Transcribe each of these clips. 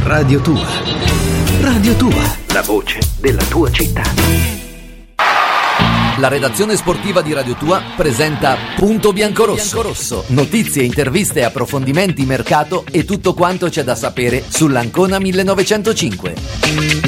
Radio Tua. Radio Tua, la voce della tua città. La redazione sportiva di Radio Tua presenta Punto Biancorosso. Notizie, interviste, approfondimenti, mercato e tutto quanto c'è da sapere sull'Ancona 1905.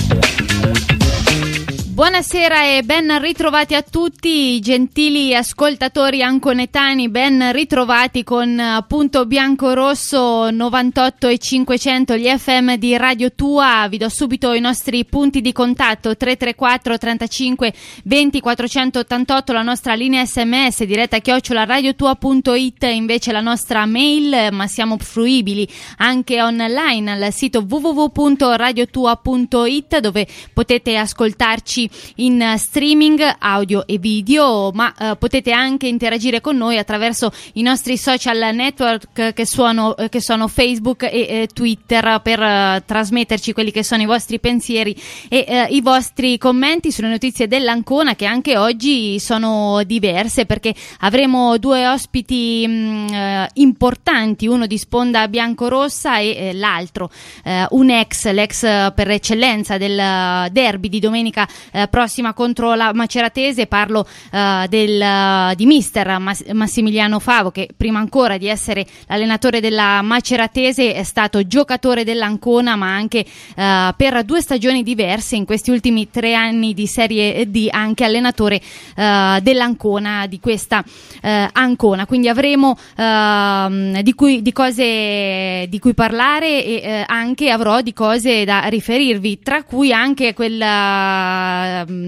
Buonasera e ben ritrovati a tutti, gentili ascoltatori anconetani, ben ritrovati con Punto Biancorosso 98 e 500, gli FM di Radio Tua. Vi do subito i nostri punti di contatto: 334 35 20 488, la nostra linea SMS, diretta @radiotua.it, invece la nostra mail, ma siamo fruibili anche online al sito www.radiotua.it, dove potete ascoltarci in streaming audio e video, ma potete anche interagire con noi attraverso i nostri social network che sono Facebook e Twitter, per trasmetterci quelli che sono i vostri pensieri e i vostri commenti sulle notizie dell'Ancona, che anche oggi sono diverse perché avremo due ospiti importanti, uno di sponda biancorossa e l'altro l'ex per eccellenza del derby di domenica prossima contro la Maceratese. Parlo di mister Massimiliano Favo, che prima ancora di essere l'allenatore della Maceratese è stato giocatore dell'Ancona, ma anche per 2 stagioni diverse in questi ultimi 3 anni di Serie D anche allenatore dell'Ancona, di questa Ancona. Quindi avremo di cose di cui parlare e anche avrò di cose da riferirvi, tra cui anche quella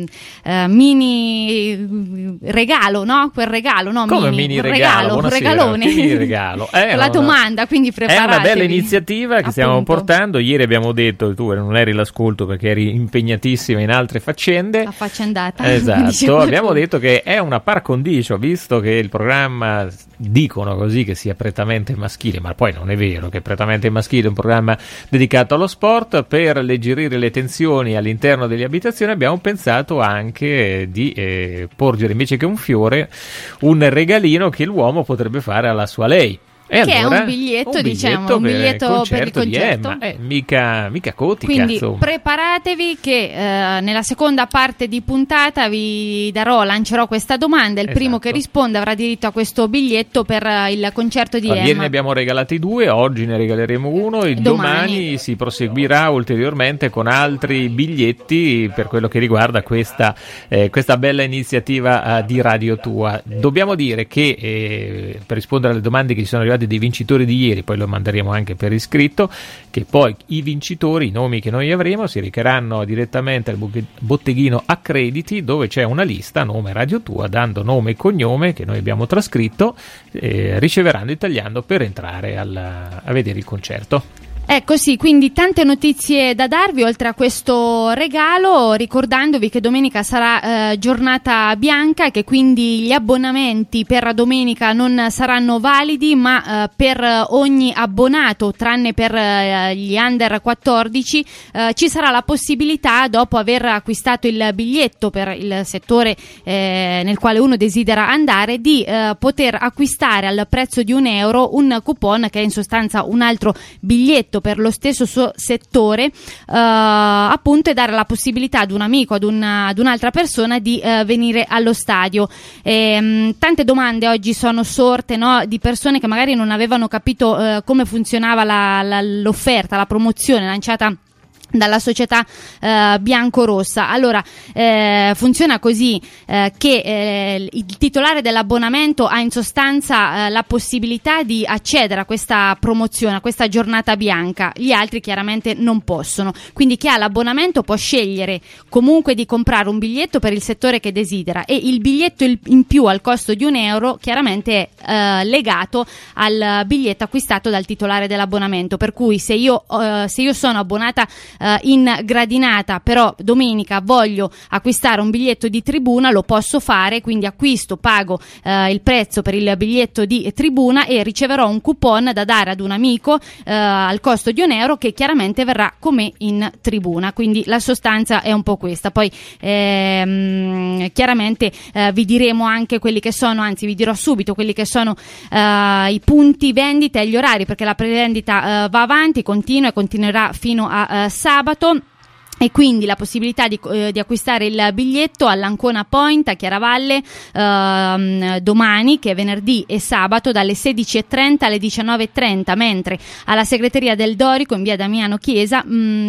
mini regalo, no? Quel regalo, no? Come mini regalo? Un regalone. Mini regalo. La domanda, quindi preparatevi. È una bella iniziativa che stiamo portando. Ieri abbiamo detto, tu non eri l'ascolto perché eri impegnatissima in altre faccende. Affaccendata. Esatto, abbiamo detto che è una par condicio, visto che il programma, dicono così, che sia prettamente maschile, ma poi non è vero che è prettamente maschile, è un programma dedicato allo sport. Per alleggerire le tensioni all'interno delle abitazioni abbiamo pensato anche di porgere, invece che un fiore, un regalino che l'uomo potrebbe fare alla sua lei. E che allora, è un biglietto per il concerto. Di Emma. Mica cotica. Quindi insomma, preparatevi che nella seconda parte di puntata lancerò questa domanda. Il primo che risponde avrà diritto a questo biglietto per il concerto di Emma. Ieri ne abbiamo regalati 2, oggi ne regaleremo uno e domani si proseguirà ulteriormente con altri biglietti per quello che riguarda questa bella iniziativa di Radio Tua. Dobbiamo dire che per rispondere alle domande che ci sono arrivate dei vincitori di ieri, poi lo manderemo anche per iscritto, che poi i vincitori, i nomi che noi avremo, si recheranno direttamente al botteghino Accrediti, dove c'è una lista, nome Radio Tua, dando nome e cognome che noi abbiamo trascritto, riceveranno il tagliando per entrare a vedere il concerto. Ecco, sì, quindi tante notizie da darvi oltre a questo regalo, ricordandovi che domenica sarà giornata bianca e che quindi gli abbonamenti per domenica non saranno validi, ma per ogni abbonato, tranne per gli under 14, ci sarà la possibilità, dopo aver acquistato il biglietto per il settore nel quale uno desidera andare, di poter acquistare al prezzo di €1 un coupon che è in sostanza un altro biglietto per lo stesso suo settore, appunto, e dare la possibilità ad un amico, ad un'altra persona di venire allo stadio. Tante domande oggi sono sorte, no, di persone che magari non avevano capito come funzionava l'offerta, la promozione lanciata dalla società biancorossa. Allora funziona così, che il titolare dell'abbonamento ha in sostanza la possibilità di accedere a questa promozione, a questa giornata bianca. Gli altri chiaramente non possono, quindi chi ha l'abbonamento può scegliere comunque di comprare un biglietto per il settore che desidera, e il biglietto in più al costo di €1 chiaramente è legato al biglietto acquistato dal titolare dell'abbonamento, per cui se io sono abbonata in gradinata, però domenica voglio acquistare un biglietto di tribuna, lo posso fare, quindi acquisto, pago il prezzo per il biglietto di tribuna e riceverò un coupon da dare ad un amico al costo di €1 che chiaramente verrà con me in tribuna, quindi la sostanza è un po' questa. Poi chiaramente vi diremo anche quelli che sono, anzi vi dirò subito quelli che sono i punti vendita e gli orari, perché la prevendita va avanti, continua e continuerà fino a sabato. E quindi la possibilità di acquistare il biglietto all'Ancona Point a Chiaravalle domani, che è venerdì e sabato, dalle 16:30 alle 19:30, mentre alla segreteria del Dorico in via Damiano Chiesa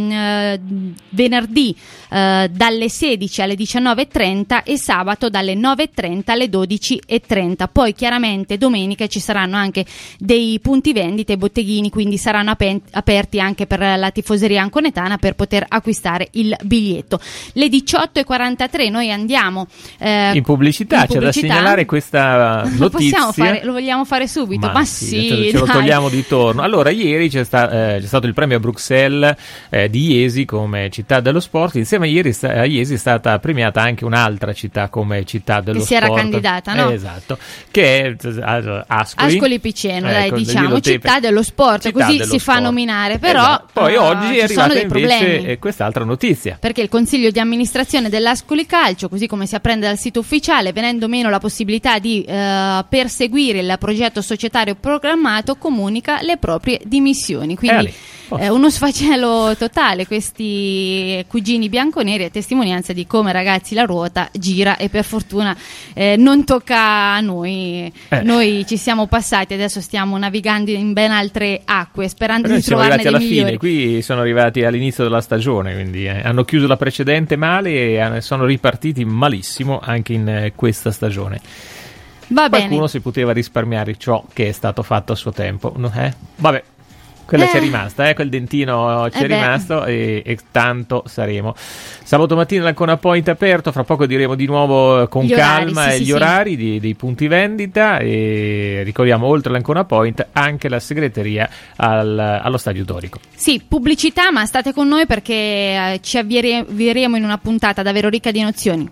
venerdì dalle 16 alle 19:30 e sabato dalle 9:30 alle 12:30. Poi chiaramente domenica ci saranno anche dei punti vendita e botteghini, quindi saranno aperti anche per la tifoseria anconetana per poter acquistare il biglietto. Le 18:43 noi andiamo in pubblicità. C'è da segnalare questa notizia. Lo vogliamo fare subito? Ma sì, ce lo togliamo di torno. Allora, ieri c'è stato il premio a Bruxelles di Jesi come città dello sport. Insieme a Jesi è stata premiata anche un'altra città come città dello sport. Che si era candidata, no? Esatto, che è Ascoli Piceno, diciamo città dello sport, città così dello si sport. Fa nominare, però esatto. Poi oggi è arrivata invece problemi. Quest'altra notizia, perché il consiglio di amministrazione dell'Ascoli Calcio, così come si apprende dal sito ufficiale, venendo meno la possibilità di perseguire il progetto societario programmato, comunica le proprie dimissioni, quindi uno sfacelo totale. Questi cugini bianconeri a testimonianza di come, ragazzi, la ruota gira e per fortuna non tocca a noi. Noi ci siamo passati, adesso stiamo navigando in ben altre acque sperando di trovarne dei migliori. Fine, qui sono arrivati all'inizio della stagione, quindi hanno chiuso la precedente male e sono ripartiti malissimo anche in questa stagione. Qualcuno si poteva risparmiare ciò che è stato fatto a suo tempo, vabbè. Quella c'è rimasta, quel dentino c'è rimasto e tanto saremo. Sabato mattina l'Ancona Point aperto, fra poco diremo di nuovo con calma gli orari dei punti vendita, e ricordiamo oltre l'Ancona Point anche la segreteria allo Stadio Dorico. Sì, pubblicità, ma state con noi perché ci avvieremo in una puntata davvero ricca di nozioni.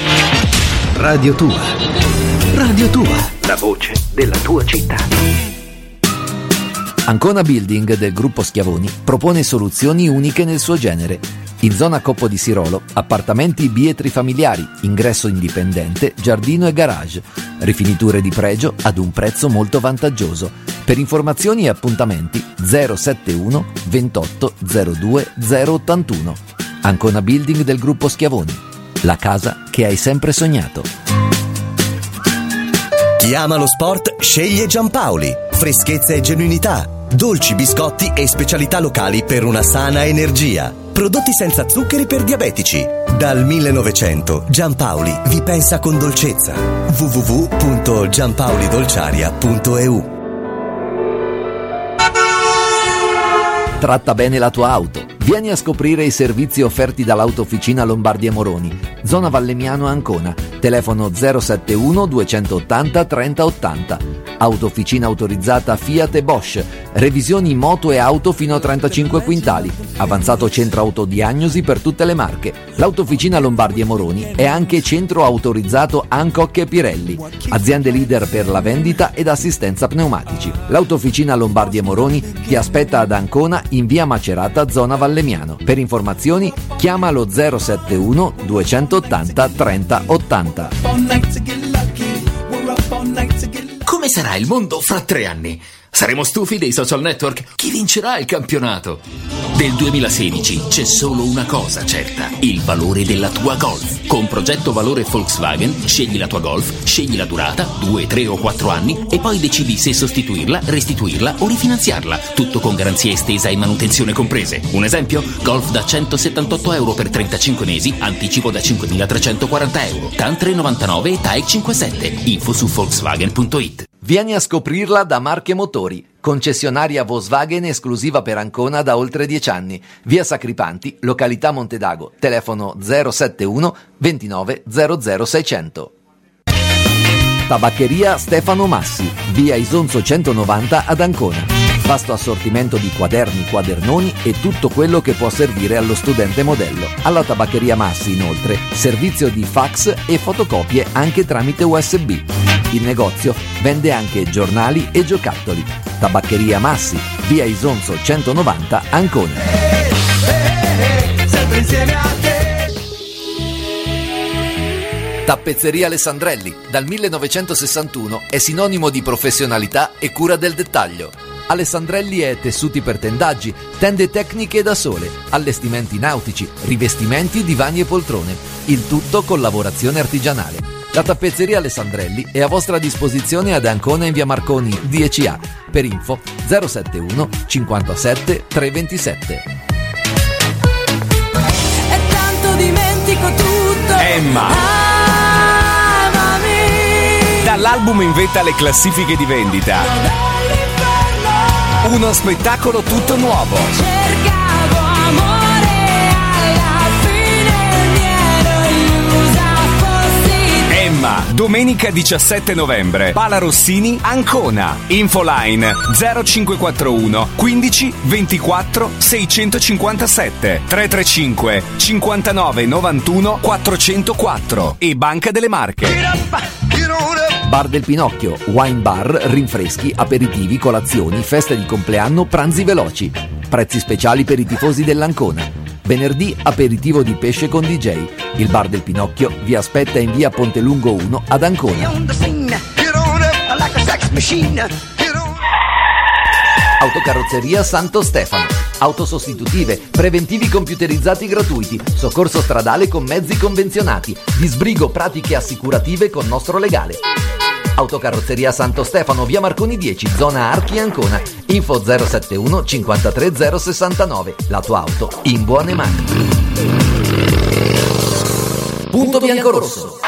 Radio Tua, la voce della tua città. Ancona Building del gruppo Schiavoni propone soluzioni uniche nel suo genere. In zona Coppo di Sirolo, appartamenti bietri familiari, ingresso indipendente, giardino e garage, rifiniture di pregio ad un prezzo molto vantaggioso. Per informazioni e appuntamenti 071 28 02 081. Ancona Building del gruppo Schiavoni, la casa che hai sempre sognato. Chi ama lo sport sceglie Giampaoli. Freschezza e genuinità, dolci, biscotti e specialità locali per una sana energia. Prodotti senza zuccheri per diabetici. Dal 1900 Giampaoli vi pensa con dolcezza. www.giampaolidolciaria.eu. Tratta bene la tua auto. Vieni a scoprire i servizi offerti dall'Autofficina Lombardi Moroni, zona Vallemiano Ancona. Telefono 071 280 3080. Autofficina autorizzata Fiat e Bosch. Revisioni moto e auto fino a 35 quintali. Avanzato centro autodiagnosi per tutte le marche. L'Autofficina Lombardi Moroni è anche centro autorizzato Hancock e Pirelli. Aziende leader per la vendita ed assistenza pneumatici. L'Autofficina Lombardi Moroni ti aspetta ad Ancona in via Macerata, zona Vallemiano. Per informazioni chiama lo 071 280 3080. Come sarà il mondo fra 3 anni? Saremo stufi dei social network? Chi vincerà il campionato? Del 2016 c'è solo una cosa certa: il valore della tua Golf. Con progetto valore Volkswagen scegli la tua Golf, scegli la durata, 2, 3 o 4 anni, e poi decidi se sostituirla, restituirla o rifinanziarla. Tutto con garanzia estesa e manutenzione comprese. Un esempio? Golf da €178 per 35 mesi, anticipo da €5.340, TAN 3,99 e TAEC 5,7. Info su Volkswagen.it. Vieni a scoprirla da Marche Motori, concessionaria Volkswagen esclusiva per Ancona da oltre 10 anni. Via Sacripanti, località Montedago, telefono 071 29 00 600. Tabaccheria Stefano Massi, via Isonzo 190 ad Ancona. Vasto assortimento di quaderni, quadernoni e tutto quello che può servire allo studente modello. Alla Tabaccheria Massi, inoltre, servizio di fax e fotocopie anche tramite USB. Il negozio vende anche giornali e giocattoli. Tabaccheria Massi, via Isonzo 190, Ancona. Sempre insieme a te. Tappezzeria Alessandrelli, dal 1961 è sinonimo di professionalità e cura del dettaglio. Alessandrelli è tessuti per tendaggi, tende tecniche da sole, allestimenti nautici, rivestimenti, divani e poltrone. Il tutto con lavorazione artigianale. La tappezzeria Alessandrelli è a vostra disposizione ad Ancona in via Marconi 10A. Per info 071 57 327. E tanto dimentico tutto. Emma. Dall'album in vetta alle classifiche di vendita. Uno spettacolo tutto nuovo. Cercavo amore, alla fine mi ero illusa fossi. Emma, domenica 17 novembre, Pala Rossini, Ancona. Infoline 0541 15 24 657 335 59 91 404 e Banca delle Marche. Bar del Pinocchio, wine bar, rinfreschi, aperitivi, colazioni, feste di compleanno, pranzi veloci. Prezzi speciali per i tifosi dell'Ancona. Venerdì aperitivo di pesce con DJ. Il Bar del Pinocchio vi aspetta in via Pontelungo 1 ad Ancona. Autocarrozzeria Santo Stefano. Auto sostitutive, preventivi computerizzati gratuiti, soccorso stradale con mezzi convenzionati, disbrigo pratiche assicurative con nostro legale. Autocarrozzeria Santo Stefano, via Marconi 10, zona Archi, Ancona. Info 071 53 069. La tua auto in buone mani. Punto Biancorosso.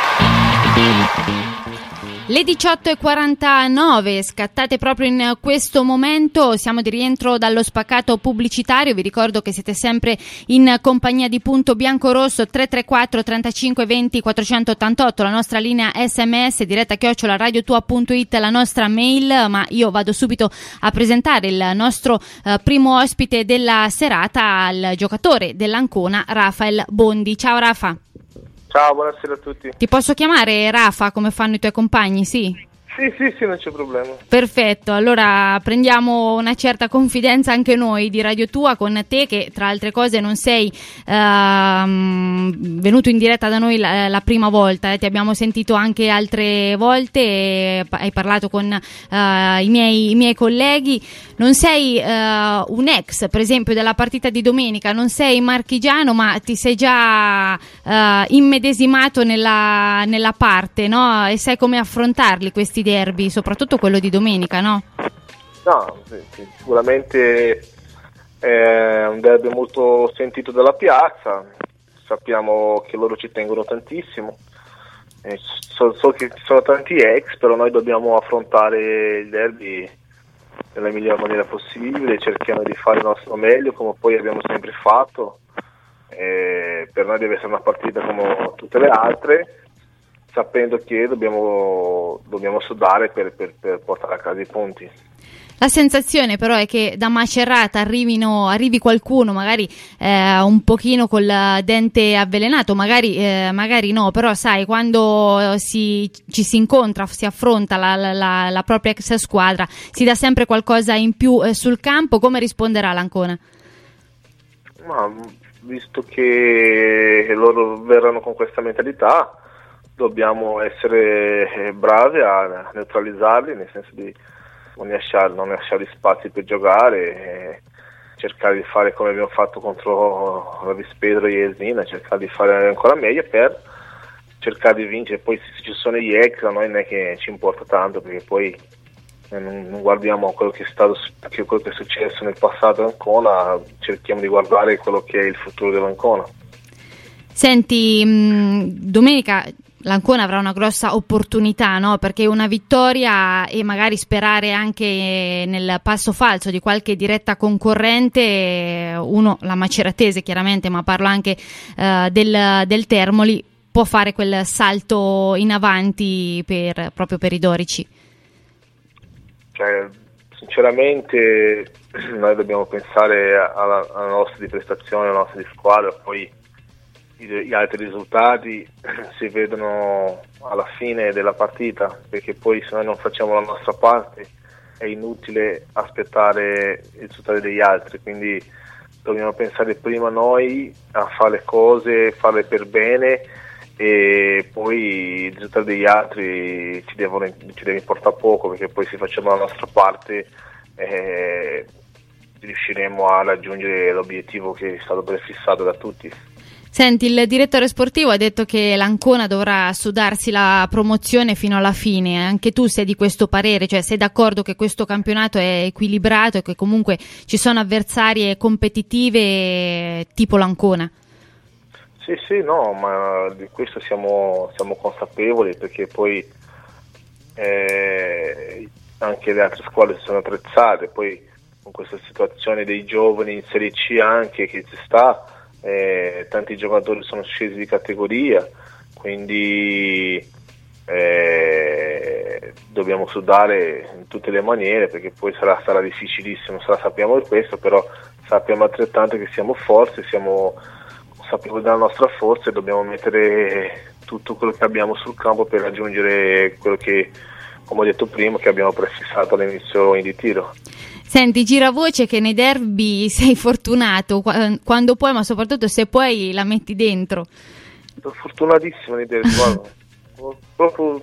Le 18:49, scattate proprio in questo momento, siamo di rientro dallo spaccato pubblicitario. Vi ricordo che siete sempre in compagnia di Punto Biancorosso. 334 35 20 488, la nostra linea SMS, diretta @radiotua.it, la nostra mail. Ma io vado subito a presentare il nostro primo ospite della serata, il giocatore dell'Ancona, Rafael Bondi. Ciao Rafa. Ciao, buonasera a tutti. Ti posso chiamare Rafa come fanno i tuoi compagni, sì? Sì, non c'è problema. Perfetto, allora prendiamo una certa confidenza anche noi di Radio Tua con te, che tra altre cose non sei venuto in diretta da noi la prima volta, ti abbiamo sentito anche altre volte, hai parlato con i miei colleghi. Non sei un ex, per esempio, della partita di domenica, non sei marchigiano, ma ti sei già immedesimato nella parte, no? E sai come affrontarli questi derby, soprattutto quello di domenica, no? No, sì, sicuramente è un derby molto sentito dalla piazza, sappiamo che loro ci tengono tantissimo, so che ci sono tanti ex, però noi dobbiamo affrontare il derby nella miglior maniera possibile, cerchiamo di fare il nostro meglio come poi abbiamo sempre fatto. Per noi deve essere una partita come tutte le altre, sapendo che dobbiamo sudare per portare a casa i punti. La sensazione però è che da Macerata arrivi qualcuno magari un pochino col dente avvelenato, magari no, però sai, quando ci si incontra, si affronta la propria ex squadra, si dà sempre qualcosa in più sul campo. Come risponderà l'Ancona? Ma visto che loro verranno con questa mentalità, dobbiamo essere bravi a neutralizzarli, nel senso di non lasciare spazi per giocare, e cercare di fare come abbiamo fatto contro la Vispedro e Jesina, cercare di fare ancora meglio per cercare di vincere. Poi se ci sono gli ex, a noi non è che ci importa tanto, perché poi non guardiamo quello che è successo nel passato all'Ancona, cerchiamo di guardare quello che è il futuro dell'Ancona. Senti, domenica l'Ancona avrà una grossa opportunità, no? Perché una vittoria e magari sperare anche nel passo falso di qualche diretta concorrente, la Maceratese chiaramente, ma parlo anche del Termoli, può fare quel salto in avanti proprio per i dorici. sinceramente noi dobbiamo pensare alla nostra di prestazione, alla nostra di squadra, poi gli altri risultati si vedono alla fine della partita, perché poi se noi non facciamo la nostra parte è inutile aspettare i risultati degli altri, quindi dobbiamo pensare prima noi a fare le cose, farle per bene, e poi i risultati degli altri ci deve importare poco, perché poi se facciamo la nostra parte riusciremo a raggiungere l'obiettivo che è stato prefissato da tutti. Senti, il direttore sportivo ha detto che l'Ancona dovrà sudarsi la promozione fino alla fine. Anche tu sei di questo parere? Cioè, sei d'accordo che questo campionato è equilibrato e che comunque ci sono avversarie competitive tipo l'Ancona? Sì, no, ma di questo siamo consapevoli, perché poi anche le altre squadre si sono attrezzate, poi con questa situazione dei giovani in Serie C anche che ci sta, tanti giocatori sono scesi di categoria, quindi dobbiamo sudare in tutte le maniere, perché poi sarà difficilissimo, sappiamo di questo, però sappiamo altrettanto che siamo forti, siamo consapevoli della nostra forza e dobbiamo mettere tutto quello che abbiamo sul campo per raggiungere quello che, come ho detto prima, che abbiamo prefissato all'inizio in ritiro. Senti, gira voce che nei derby sei fortunato quando puoi, ma soprattutto se puoi la metti dentro. Sono fortunatissimo nei derby, guarda. Proprio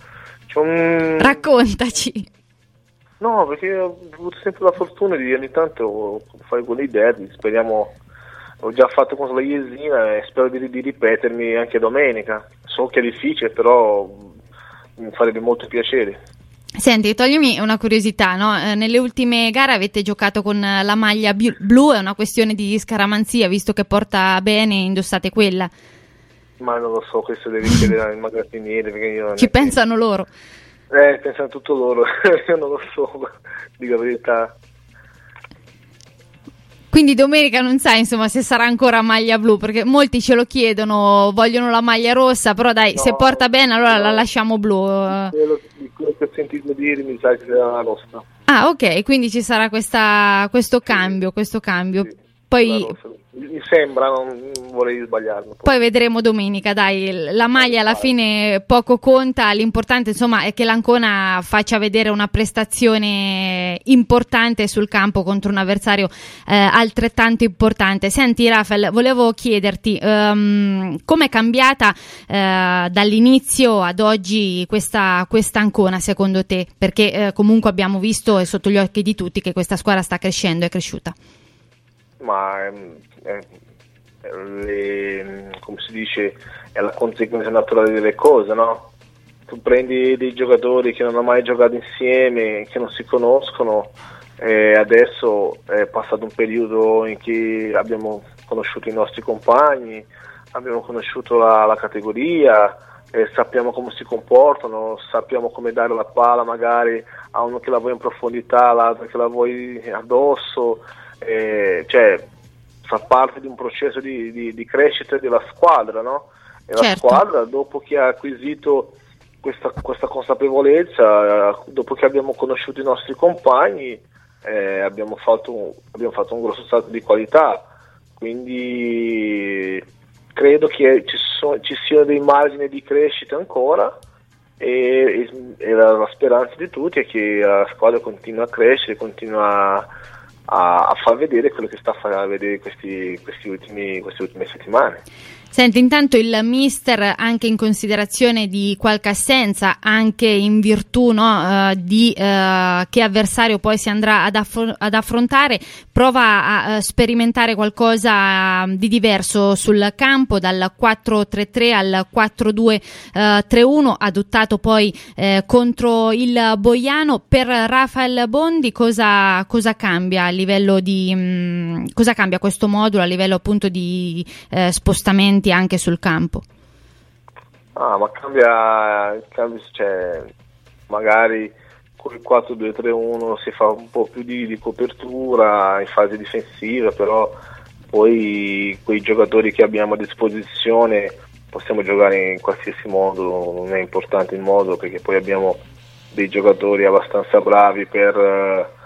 Raccontaci. No, perché ho avuto sempre la fortuna di ogni tanto fare con i derby, speriamo. Ho già fatto con la Jesina e spero di ripetermi anche domenica. So che è difficile, però mi farebbe molto piacere. Senti, toglimi una curiosità, no? Nelle ultime gare avete giocato con la maglia blu, è una questione di scaramanzia, visto che porta bene, indossate quella. Ma non lo so, questo devi chiedere al magazziniere, perché io Ci pensano loro. Pensano tutto loro, io non lo so, dico la verità. Quindi domenica non sai, insomma, se sarà ancora maglia blu, perché molti ce lo chiedono, vogliono la maglia rossa, però dai, se porta bene allora la lasciamo blu. Di quello che ho sentito dire mi sa che sarà la rossa. Ah, ok, quindi ci sarà questo cambio. Sì, Poi mi sembra, non vorrei sbagliarmi. Poi vedremo domenica, dai, la maglia alla fine poco conta, l'importante insomma è che l'Ancona faccia vedere una prestazione importante sul campo contro un avversario altrettanto importante. Senti Rafael, volevo chiederti com'è cambiata dall'inizio ad oggi questa Ancona secondo te? Perché comunque abbiamo visto, è sotto gli occhi di tutti, che questa squadra sta crescendo, è cresciuta. Ma come si dice, è la conseguenza naturale delle cose, no? Tu prendi dei giocatori che non hanno mai giocato insieme, che non si conoscono, e adesso è passato un periodo in cui abbiamo conosciuto i nostri compagni, abbiamo conosciuto la categoria, sappiamo come si comportano, sappiamo come dare la palla magari a uno che la vuoi in profondità, l'altro che la vuoi addosso. Cioè fa parte di un processo di crescita della squadra, no? E la squadra, dopo che ha acquisito questa consapevolezza, dopo che abbiamo conosciuto i nostri compagni, abbiamo fatto un grosso salto di qualità, quindi credo che ci siano dei margini di crescita ancora, e la speranza di tutti è che la squadra continua a crescere, continua a far vedere quello che sta a far vedere queste ultime settimane. Senti, intanto il mister, anche in considerazione di qualche assenza, anche in virtù di che avversario poi si andrà ad affrontare, prova a sperimentare qualcosa di diverso sul campo, dal 4-3-3 al 4-2-3-1, adottato poi contro il Boiano. Per Rafael Bondi cosa cambia a livello di cosa cambia questo modulo a livello appunto di spostamenti anche sul campo? Ma cambia, cioè, magari con il 4-2-3-1 si fa un po' più di copertura in fase difensiva, però poi quei giocatori che abbiamo a disposizione possiamo giocare in qualsiasi modo, non è importante il modo, perché poi abbiamo dei giocatori abbastanza bravi per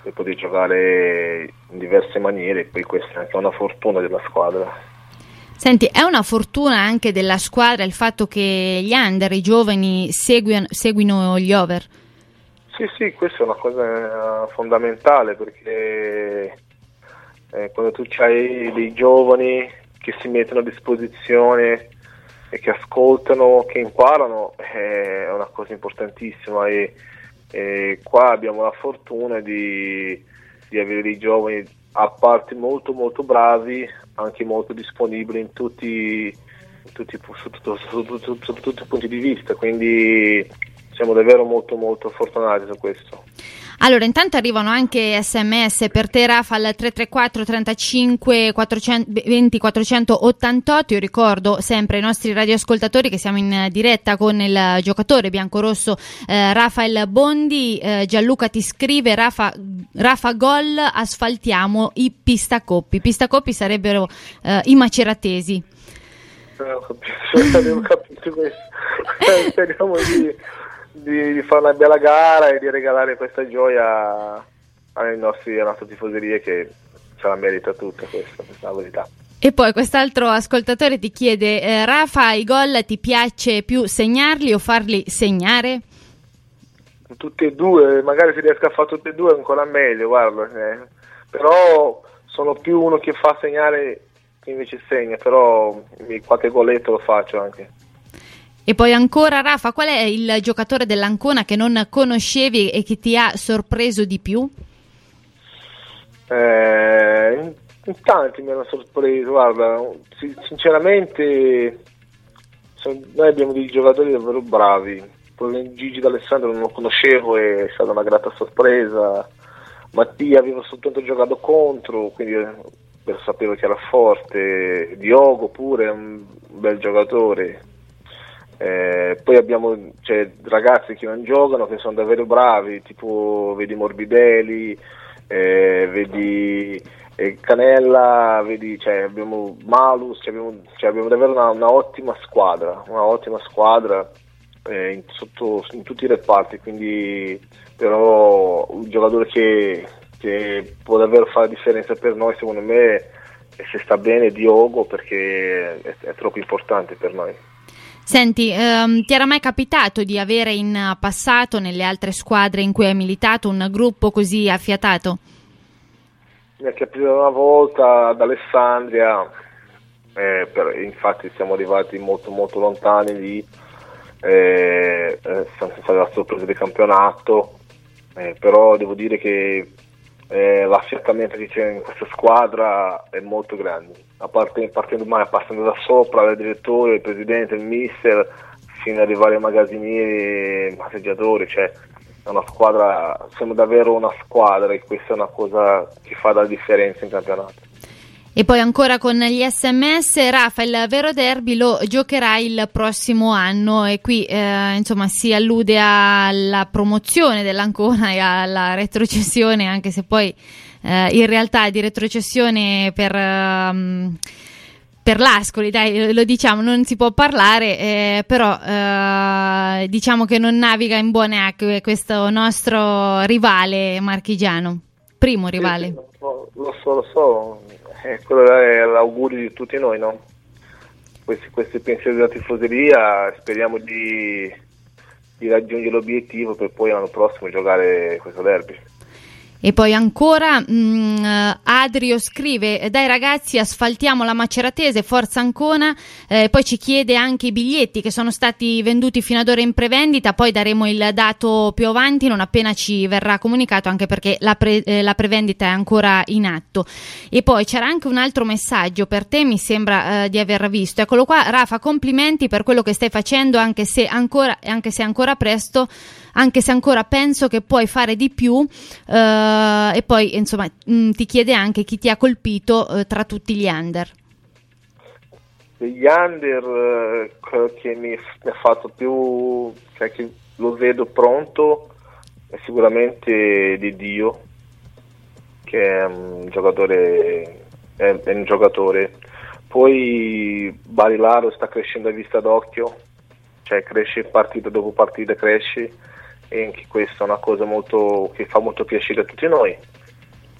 per poter giocare in diverse maniere, poi questa è anche una fortuna della squadra. Senti, è una fortuna anche della squadra il fatto che gli under, i giovani, seguino gli over? Sì, questa è una cosa fondamentale, perché quando tu hai dei giovani che si mettono a disposizione e che ascoltano, che imparano, è una cosa importantissima, e qua abbiamo la fortuna di avere dei giovani, a parte molto molto bravi, anche molto disponibili sotto tutti i punti di vista, quindi siamo davvero molto molto fortunati su questo. Allora, intanto arrivano anche SMS per te, Rafa, al 334 35 420 488. Io ricordo sempre ai nostri radioascoltatori che siamo in diretta con il giocatore biancorosso Rafael Bondi. Gianluca ti scrive: Rafa gol, asfaltiamo i pistacoppi. Pistacoppi sarebbero i maceratesi. Avevo capito questo. Speriamo di fare una bella gara e di regalare questa gioia alla nostra tifoseria, che se la merita tutta, questa è la verità. E poi quest'altro ascoltatore ti chiede: Rafa, i gol ti piace più segnarli o farli segnare? Tutti e due, magari se riesco a fare tutti e due ancora meglio, guarda, però sono più uno che fa segnare che invece segna, però qualche goletto lo faccio anche. E poi ancora, Rafa, qual è il giocatore dell'Ancona che non conoscevi e che ti ha sorpreso di più? In tanti mi hanno sorpreso, guarda, sinceramente noi abbiamo dei giocatori davvero bravi. Gigi D'Alessandro non lo conoscevo, è stata una grata sorpresa. Mattia avevo soltanto giocato contro, quindi sapevo che era forte. Diogo pure è un bel giocatore. Poi abbiamo ragazzi che non giocano, che sono davvero bravi, tipo vedi Morbidelli, vedi Canella, vedi, abbiamo Malus, abbiamo davvero una ottima squadra in tutti i reparti, quindi però un giocatore che può davvero fare la differenza per noi, secondo me, e se sta bene, Diogo, perché è troppo importante per noi. Senti, ti era mai capitato di avere in passato, nelle altre squadre in cui hai militato, un gruppo così affiatato? Mi è capitato una volta ad Alessandria, infatti siamo arrivati molto molto lontani lì, siamo stati alla sorpresa del campionato, però devo dire che l'affiatamento che c'è in questa squadra è molto grande, partendo da sopra, dal direttore, il presidente, il mister, fino ad arrivare ai magazzinieri, massaggiatori, è una squadra, siamo davvero una squadra, e questa è una cosa che fa la differenza in campionato. E poi ancora con gli SMS, Rafa, il vero derby lo giocherai il prossimo anno, e qui si allude alla promozione dell'Ancona e alla retrocessione, anche se poi in realtà di retrocessione per l'Ascoli, dai, lo diciamo, non si può parlare, però diciamo che non naviga in buone acque questo nostro rivale marchigiano, primo rivale. Sì, lo so. Quello è l'augurio di tutti noi, no? Questi pensieri della tifoseria, speriamo di raggiungere l'obiettivo per poi l'anno prossimo giocare questo derby. E poi ancora Adrio scrive: dai ragazzi, asfaltiamo la Maceratese, forza Ancona. Poi ci chiede anche i biglietti che sono stati venduti fino ad ora in prevendita, poi daremo il dato più avanti non appena ci verrà comunicato, anche perché la prevendita è ancora in atto. E poi c'era anche un altro messaggio per te, mi sembra di aver visto, eccolo qua. Rafa, complimenti per quello che stai facendo, anche se ancora presto, anche se ancora penso che puoi fare di più, e poi ti chiede anche chi ti ha colpito tra tutti gli under. Degli under, quello che mi ha fatto più, che lo vedo pronto, è sicuramente Di Dio, che è un giocatore, Poi Barilaro sta crescendo a vista d'occhio, cresce partita dopo partita, cresce, e anche questa è una cosa che fa molto piacere a tutti noi.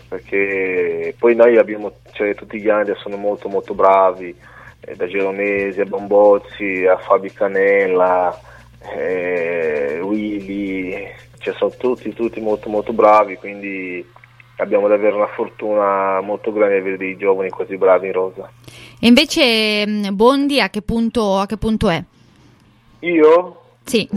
perché poi noi abbiamo, cioè, tutti gli anni sono molto molto bravi, da Geronesi a Bombozzi a Fabi Canella, Willy, cioè sono tutti molto molto bravi, quindi abbiamo davvero una fortuna molto grande avere dei giovani così bravi in rosa. E invece Bondi a che punto è? Io? Sì.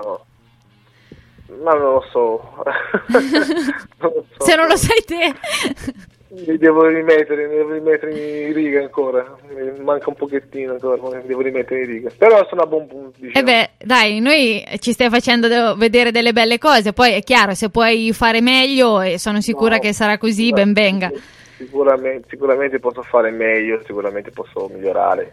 Ma non lo so. Non lo so. Se non lo sai te. Mi devo rimettere in riga ancora. Mi manca un pochettino ancora, mi devo rimettere in riga. Però sono a buon punto, diciamo. Dai, noi ci stai facendo vedere delle belle cose, poi è chiaro, se puoi fare meglio, e sono sicura che sarà così, ben venga. Sicuramente posso fare meglio, sicuramente posso migliorare.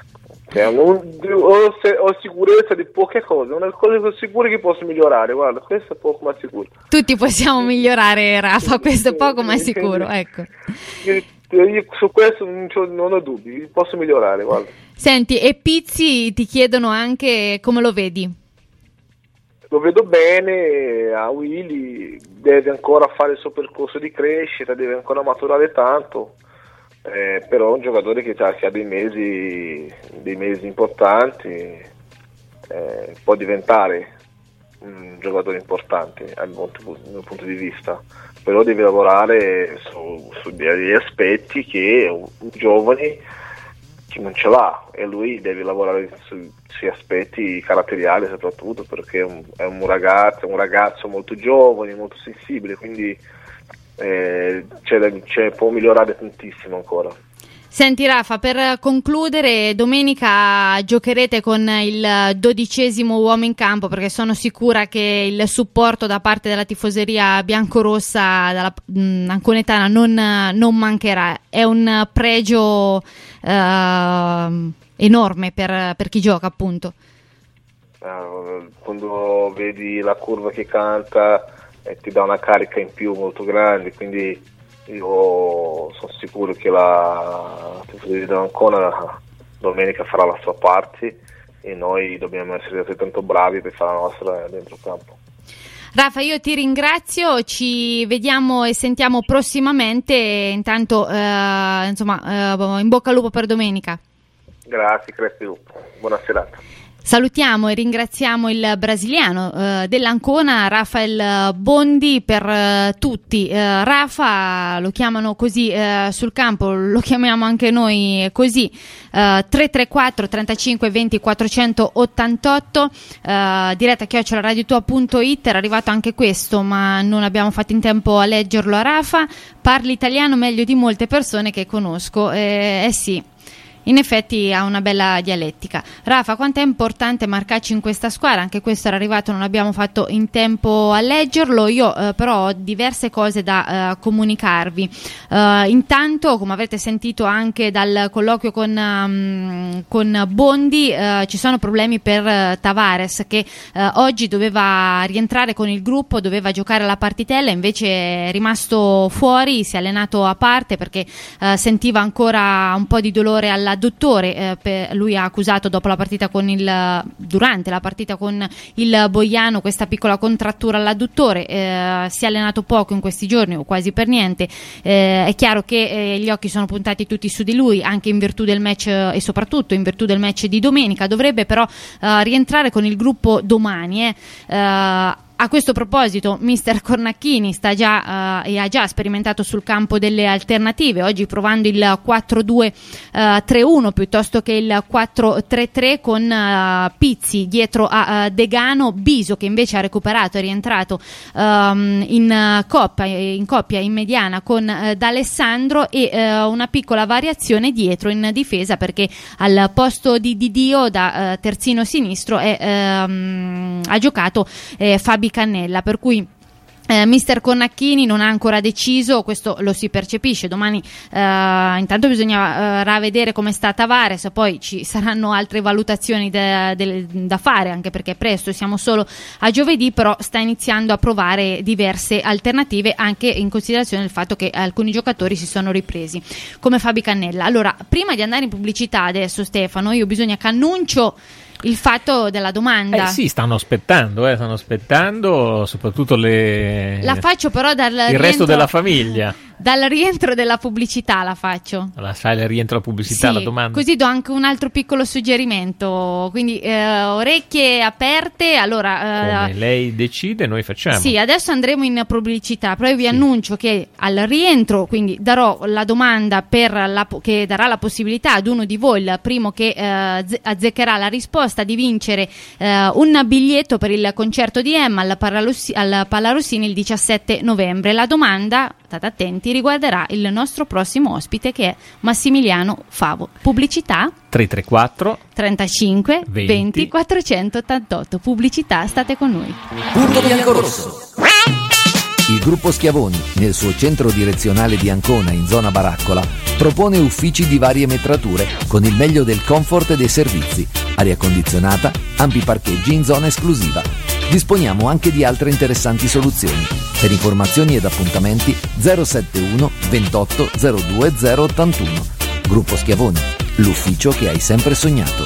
Ho sicurezza di poche cose, una cosa che sono sicuro che posso migliorare, guarda, questo è poco ma sicuro. Tutti possiamo migliorare, Rafa, questo è poco ma sicuro, ecco. Io su questo non ho dubbi, posso migliorare, guarda. Senti, e Pizzi ti chiedono anche come lo vedi? Lo vedo bene, a Willy deve ancora fare il suo percorso di crescita, deve ancora maturare tanto. Però è un giocatore che ha dei mesi importanti, può diventare un giocatore importante dal mio punto di vista, però deve lavorare su degli aspetti che un giovane che non ce l'ha, e lui deve lavorare sui aspetti caratteriali soprattutto, perché è un ragazzo molto giovane, molto sensibile, quindi può migliorare tantissimo ancora. Senti Rafa, per concludere, domenica giocherete con il 12° uomo in campo, perché sono sicura che il supporto da parte della tifoseria biancorossa dalla anconetana non mancherà. È un pregio enorme per chi gioca, appunto. Quando vedi la curva che canta, ti dà una carica in più molto grande, quindi io sono sicuro che la tifoseria dell'Ancona domenica farà la sua parte, e noi dobbiamo essere altrettanto bravi per fare la nostra dentro il campo. Rafa, io ti ringrazio, ci vediamo e sentiamo prossimamente, intanto in bocca al lupo per domenica. Grazie, buona serata. Salutiamo e ringraziamo il brasiliano dell'Ancona, Rafael Bondi, per tutti. Rafa lo chiamano così sul campo, lo chiamiamo anche noi così. 334 35 20 488, diretta @radiotua.it. Era arrivato anche questo, ma non abbiamo fatto in tempo a leggerlo a Rafa. Parli italiano meglio di molte persone che conosco. Sì. In effetti ha una bella dialettica. Rafa, quanto è importante Marcacci in questa squadra? Anche questo era arrivato, non abbiamo fatto in tempo a leggerlo. Io però ho diverse cose da comunicarvi. Intanto, come avrete sentito anche dal colloquio con Bondi, ci sono problemi per Tavares, che oggi doveva rientrare con il gruppo, doveva giocare la partitella, invece è rimasto fuori, si è allenato a parte perché sentiva ancora un po' di dolore all'adduttore. Lui ha accusato durante la partita con il Boiano questa piccola contrattura all'adduttore. Si è allenato poco in questi giorni, o quasi per niente. È chiaro che gli occhi sono puntati tutti su di lui, anche in virtù del match, e soprattutto in virtù del match di domenica. Dovrebbe però rientrare con il gruppo domani. A questo proposito, mister Cornacchini sta già e ha già sperimentato sul campo delle alternative, oggi provando il 4-2-3-1 piuttosto che il 4-3-3, con Pizzi dietro a Degano, Biso che invece ha recuperato, è rientrato in coppia in mediana con D'Alessandro, e una piccola variazione dietro in difesa, perché al posto di Dio da terzino sinistro ha giocato Fabi Cannella, per cui mister Cornacchini non ha ancora deciso, questo lo si percepisce. Domani intanto bisognerà vedere come sta Tavares, poi ci saranno altre valutazioni da fare, anche perché è presto, siamo solo a giovedì, però sta iniziando a provare diverse alternative, anche in considerazione del fatto che alcuni giocatori si sono ripresi, come Fabi Cannella. Allora, prima di andare in pubblicità adesso, Stefano, io bisogna che annuncio il fatto della domanda. Sì, stanno aspettando soprattutto la faccio però il resto della famiglia. Dal rientro della pubblicità la faccio. La fai il rientro della pubblicità, sì, la domanda? Così do anche un altro piccolo suggerimento. Quindi orecchie aperte. Allora, come lei decide, noi facciamo. Sì, adesso andremo in pubblicità, però io vi annuncio che al rientro, quindi darò la domanda che darà la possibilità ad uno di voi, il primo che azzeccherà la risposta, di vincere un biglietto per il concerto di Emma al Pallarossini il 17 novembre. La domanda, state attenti, riguarderà il nostro prossimo ospite, che è Massimiliano Favo. Pubblicità 334 35 20 488. Pubblicità, state con noi. Punto bianco-rosso. Il gruppo Schiavoni, nel suo centro direzionale di Ancona, in zona Baraccola, propone uffici di varie metrature con il meglio del comfort e dei servizi, aria condizionata, ampi parcheggi in zona esclusiva. Disponiamo anche di altre interessanti soluzioni. Per informazioni ed appuntamenti 071 28 02 081. Gruppo Schiavoni, l'ufficio che hai sempre sognato.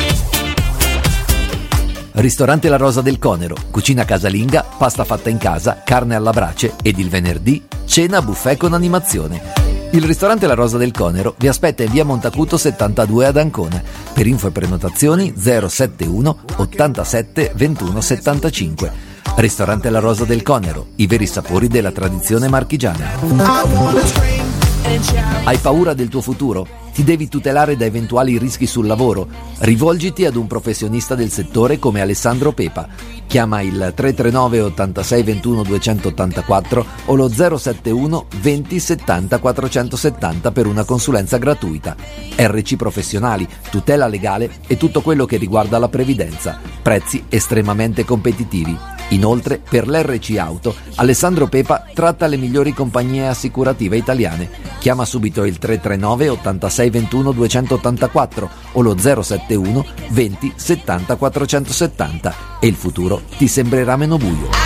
Ristorante La Rosa del Conero, cucina casalinga, pasta fatta in casa, carne alla brace ed il venerdì cena buffet con animazione. Il ristorante La Rosa del Conero vi aspetta in via Montacuto 72 ad Ancona. Per info e prenotazioni 071 87 21 75. Ristorante La Rosa del Conero, i veri sapori della tradizione marchigiana. Hai paura del tuo futuro? Ti devi tutelare da eventuali rischi sul lavoro? Rivolgiti ad un professionista del settore come Alessandro Pepa. Chiama il 339 86 21 284 o lo 071 20 70 470 per una consulenza gratuita. RC Professionali, tutela legale e tutto quello che riguarda la previdenza. Prezzi estremamente competitivi. Inoltre, per l'RC Auto, Alessandro Pepa tratta le migliori compagnie assicurative italiane. Chiama subito il 339 86 21 284 o lo 071 20 70 470 e il futuro ti sembrerà meno buio.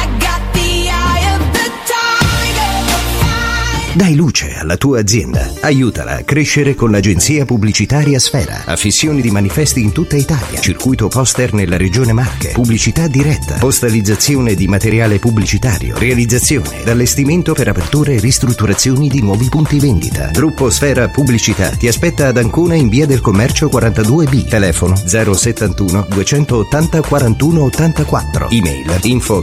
Dai luce alla tua azienda. Aiutala a crescere con l'agenzia pubblicitaria Sfera. Affissioni di manifesti in tutta Italia. Circuito poster nella regione Marche. Pubblicità diretta. Postalizzazione di materiale pubblicitario. Realizzazione ed allestimento per aperture e ristrutturazioni di nuovi punti vendita. Gruppo Sfera Pubblicità ti aspetta ad Ancona in via del Commercio 42B. Telefono 071 280 41 84. Email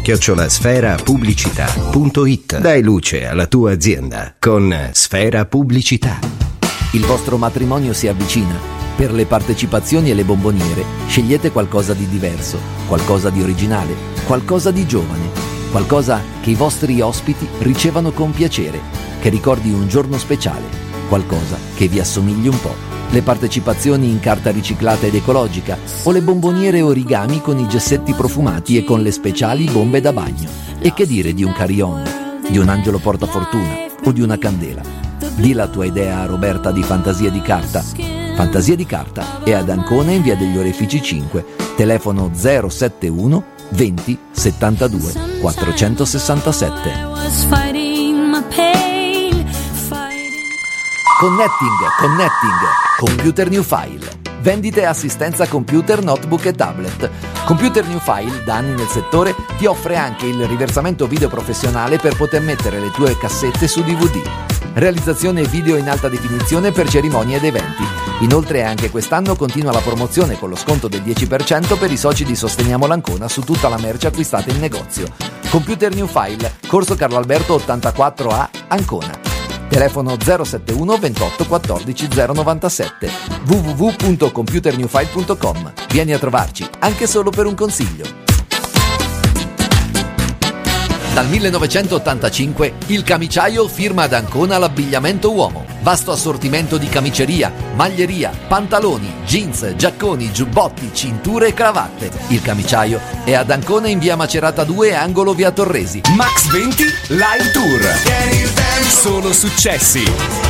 info@sferapubblicità.it. Dai luce alla tua azienda con Sfera Pubblicità. Il vostro matrimonio si avvicina. Per le partecipazioni e le bomboniere scegliete qualcosa di diverso, qualcosa di originale, qualcosa di giovane, qualcosa che i vostri ospiti ricevano con piacere, che ricordi un giorno speciale, qualcosa che vi assomigli un po'. Le partecipazioni in carta riciclata ed ecologica o le bomboniere origami con i gessetti profumati e con le speciali bombe da bagno. E che dire di un carillon, di un angelo portafortuna o di una candela. Di la tua idea a Roberta di Fantasia di Carta. Fantasia di Carta è ad Ancona in via degli Orefici 5, telefono 071 20 72 467. Connecting, Computer New File. Vendite e assistenza computer, notebook e tablet. Computer New File, da anni nel settore, ti offre anche il riversamento video professionale per poter mettere le tue cassette su DVD. Realizzazione video in alta definizione per cerimonie ed eventi. Inoltre anche quest'anno continua la promozione con lo sconto del 10% per i soci di Sosteniamo l'Ancona su tutta la merce acquistata in negozio. Computer New File, Corso Carlo Alberto 84A, Ancona. Telefono 071 28 14 097. www.computernewfile.com. Vieni a trovarci, anche solo per un consiglio. Dal 1985 il Camiciaio firma ad Ancona l'abbigliamento uomo. Vasto assortimento di camiceria, maglieria, pantaloni, jeans, giacconi, giubbotti, cinture e cravatte. Il Camiciaio è ad Ancona in via Macerata 2, angolo via Torresi. Max 20 Live Tour. Solo successi.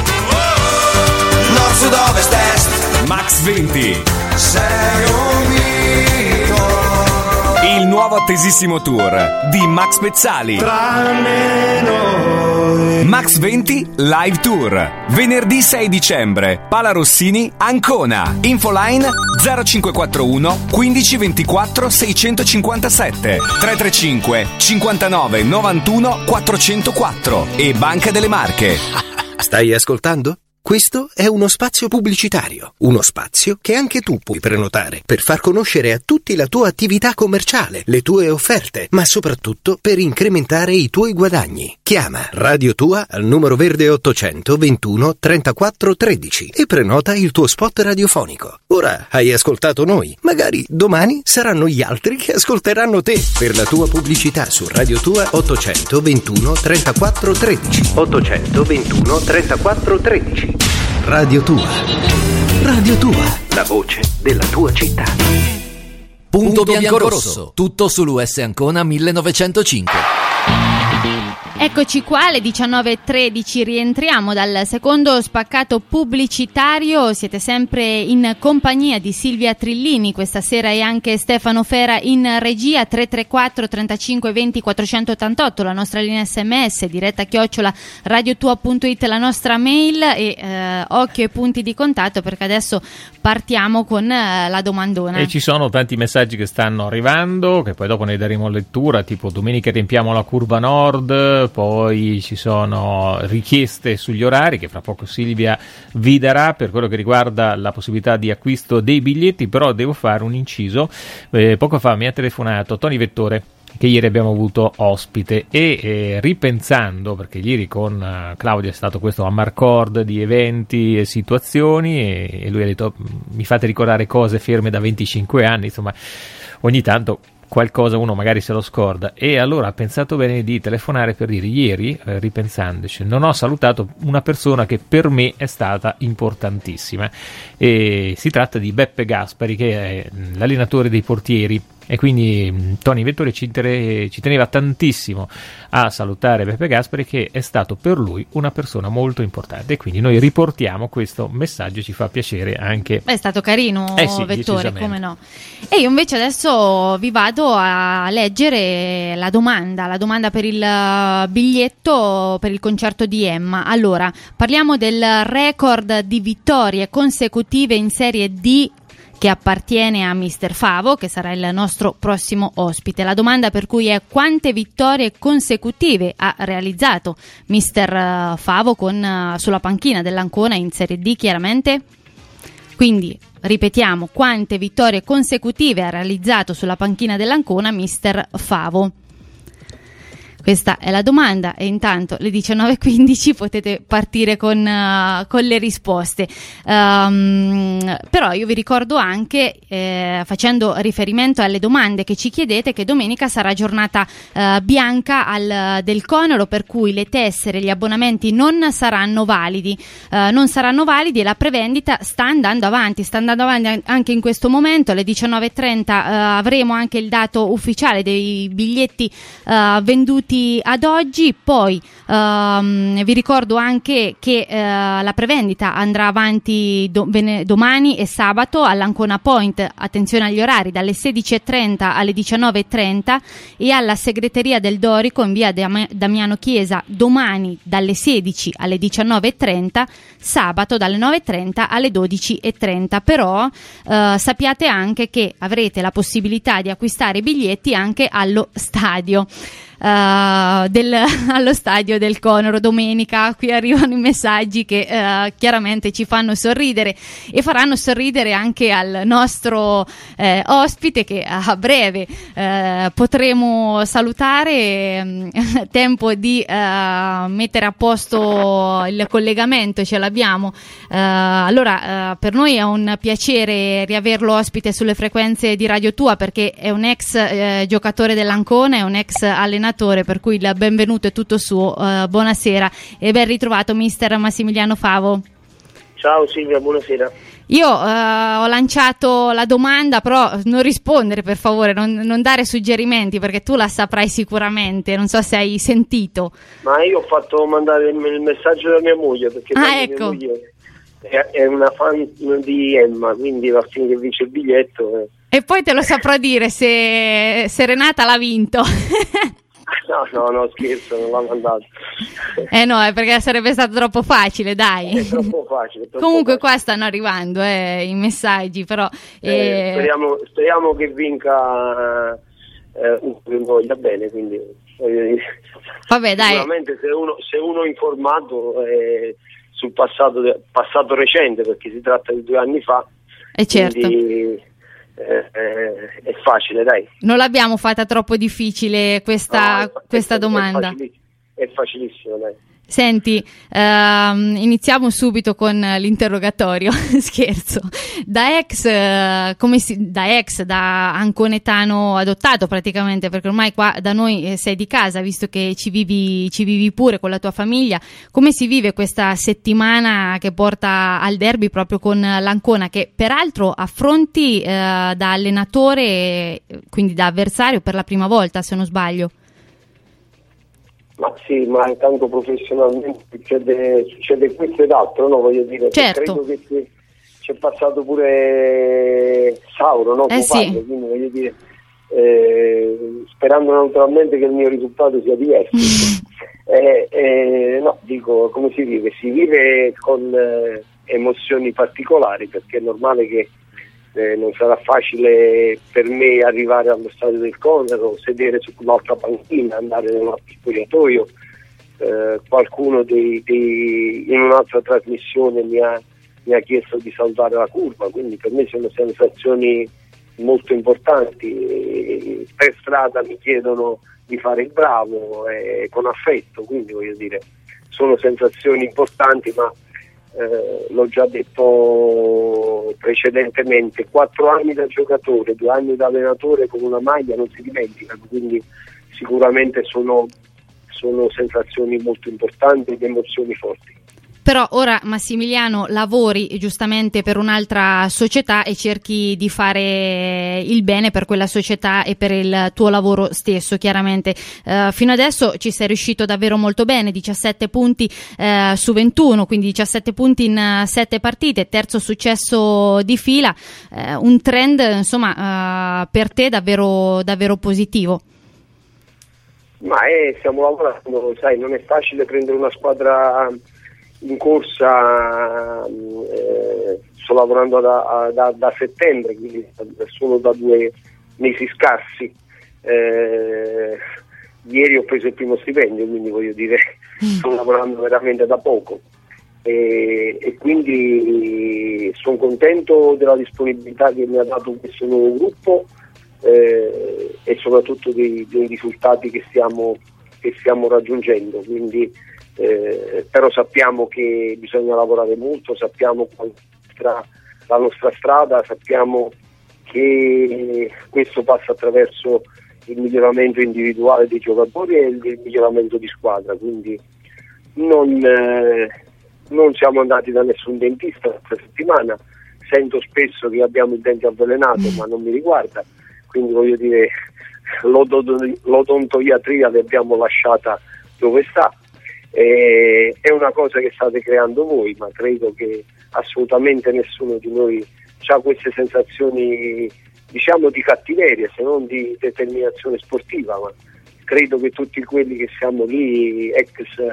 Nord, sud, ovest, est. Max 20. Sei un mito. Il nuovo attesissimo tour di Max Pezzali. Tranne noi. Max 20 Live Tour. Venerdì 6 dicembre. Pallarossini, Ancona. Infoline 0541 15 24 657 335 59 91 404 e Banca delle Marche. Stai ascoltando? Questo è uno spazio pubblicitario, uno spazio che anche tu puoi prenotare per far conoscere a tutti la tua attività commerciale, le tue offerte, ma soprattutto per incrementare i tuoi guadagni. Chiama Radio Tua al numero verde 800 21 34 13 e prenota il tuo spot radiofonico. Ora hai ascoltato noi, magari domani saranno gli altri che ascolteranno te. Per la tua pubblicità su Radio Tua 800 21 34 13 800 21 34 13. Radio Tua. Radio Tua, la voce della tua città. Punto bianco-rosso, tutto sull'US Ancona 1905. Eccoci qua, alle 19:13 rientriamo dal secondo spaccato pubblicitario. Siete sempre in compagnia di Silvia Trillini, questa sera è anche Stefano Fera in regia. 334 35 20 488 la nostra linea SMS, diretta @radiotua.it la nostra mail, e occhio ai punti di contatto, perché adesso partiamo con la domandona. E ci sono tanti messaggi che stanno arrivando, che poi dopo ne daremo lettura, tipo domenica riempiamo la curva nord. Poi ci sono richieste sugli orari che fra poco Silvia vi darà per quello che riguarda la possibilità di acquisto dei biglietti, però devo fare un inciso. Poco fa mi ha telefonato Tony Vettore, che ieri abbiamo avuto ospite, e ripensando, perché ieri con Claudia è stato questo amarcord di eventi e situazioni, e lui ha detto mi fate ricordare cose ferme da 25 anni, insomma ogni tanto qualcosa uno magari se lo scorda, e allora ha pensato bene di telefonare per dire ieri, ripensandoci, non ho salutato una persona che per me è stata importantissima, e si tratta di Beppe Gaspari, che è l'allenatore dei portieri, e quindi Tony Vettore ci teneva tantissimo a salutare Beppe Gaspari, che è stato per lui una persona molto importante, e quindi noi riportiamo questo messaggio, ci fa piacere anche. È stato carino, sì, Vettore, come no. E io invece adesso vi vado a leggere la domanda per il biglietto per il concerto di Emma. Allora, parliamo del record di vittorie consecutive in Serie D che appartiene a Mister Favo, che sarà il nostro prossimo ospite. La domanda per cui è: quante vittorie consecutive ha realizzato Mister Favo sulla panchina dell'Ancona in Serie D, chiaramente? Quindi ripetiamo, quante vittorie consecutive ha realizzato sulla panchina dell'Ancona Mister Favo? Questa è la domanda, e intanto alle 19:15 potete partire con le risposte. Però io vi ricordo anche, facendo riferimento alle domande che ci chiedete, che domenica sarà giornata bianca del Conero, per cui le tessere, gli abbonamenti non saranno validi, e la prevendita sta andando avanti anche in questo momento. Alle 19:30 avremo anche il dato ufficiale dei biglietti venduti ad oggi. Poi vi ricordo anche che la prevendita andrà avanti domani e sabato all'Ancona Point, attenzione agli orari, dalle 16:30 alle 19:30, e alla segreteria del Dorico in via Damiano Chiesa domani dalle 16 alle 19:30, sabato dalle 9:30 alle 12:30. Però sappiate anche che avrete la possibilità di acquistare i biglietti anche allo stadio. Allo stadio del Conero domenica. Qui arrivano i messaggi che chiaramente ci fanno sorridere, e faranno sorridere anche al nostro ospite, che a breve potremo salutare. Tempo di mettere a posto il collegamento, ce l'abbiamo. Allora per noi è un piacere riaverlo ospite sulle frequenze di Radio Tua, perché è un ex giocatore dell'Ancona, è un ex allenatore, per cui il benvenuto è tutto suo. Buonasera e ben ritrovato mister Massimiliano Favo. Ciao Silvia, buonasera. Io ho lanciato la domanda, però non rispondere, per favore, non dare suggerimenti, perché tu la saprai sicuramente, non so se hai sentito. Ma io ho fatto mandare il messaggio da mia moglie, perché ecco. mia moglie è una fan di Emma, quindi va finché vince il biglietto. E poi te lo saprò dire se Renata l'ha vinto. No, scherzo, non l'ha mandato. No, è perché sarebbe stato troppo facile, dai. È troppo facile. Comunque qua stanno arrivando i messaggi, però speriamo che vinca voglia bene, quindi Vabbè, dai. Sicuramente se uno è informato sul passato recente, perché si tratta di 2 anni fa, certo. Quindi è facile, dai. Non l'abbiamo fatta troppo difficile questa domanda. È facilissimo, dai. Senti, iniziamo subito con l'interrogatorio. Scherzo. Da anconetano adottato praticamente, perché ormai qua da noi sei di casa, visto che ci vivi pure con la tua famiglia, come si vive questa settimana che porta al derby proprio con l'Ancona, che peraltro affronti da allenatore, quindi da avversario per la prima volta, se non sbaglio? Ma sì, ma intanto professionalmente succede questo ed altro, no? Voglio dire, certo. Credo che c'è passato pure Sauro, no? Sì. Quindi voglio dire, sperando naturalmente che il mio risultato sia diverso. No, dico, come si vive? Si vive con emozioni particolari, perché è normale che non sarà facile per me arrivare allo stadio del Condaro, sedere sull'altra panchina, andare nell'altro spogliatoio. Qualcuno in un'altra trasmissione mi ha chiesto di salvare la curva, quindi per me sono sensazioni molto importanti. Per strada mi chiedono di fare il bravo con affetto, quindi voglio dire, sono sensazioni importanti, ma l'ho già detto precedentemente, 4 anni da giocatore, 2 anni da allenatore con una maglia non si dimenticano, quindi sicuramente sono sensazioni molto importanti ed emozioni forti. Però ora, Massimiliano, lavori giustamente per un'altra società e cerchi di fare il bene per quella società e per il tuo lavoro stesso, chiaramente. Fino adesso ci sei riuscito davvero molto bene, 17 punti su 21, quindi 17 punti in 7 partite, terzo successo di fila, un trend insomma per te davvero, davvero positivo. Ma stiamo lavorando, sai, non è facile prendere una squadra in corsa, sto lavorando da settembre, quindi solo da 2 mesi scarsi. Ieri ho preso il primo stipendio, quindi voglio dire, sto lavorando veramente da poco e quindi sono contento della disponibilità che mi ha dato questo nuovo gruppo e soprattutto dei risultati che stiamo raggiungendo, quindi però sappiamo che bisogna lavorare molto, sappiamo la nostra strada, sappiamo che questo passa attraverso il miglioramento individuale dei giocatori e il miglioramento di squadra, quindi non siamo andati da nessun dentista questa settimana, sento spesso che abbiamo il dente avvelenato, ma non mi riguarda, quindi voglio dire, l'odontoiatria l'abbiamo lasciata dove sta. È una cosa che state creando voi, ma credo che assolutamente nessuno di noi ha queste sensazioni, diciamo, di cattiveria, se non di determinazione sportiva, ma credo che tutti quelli che siamo lì, ex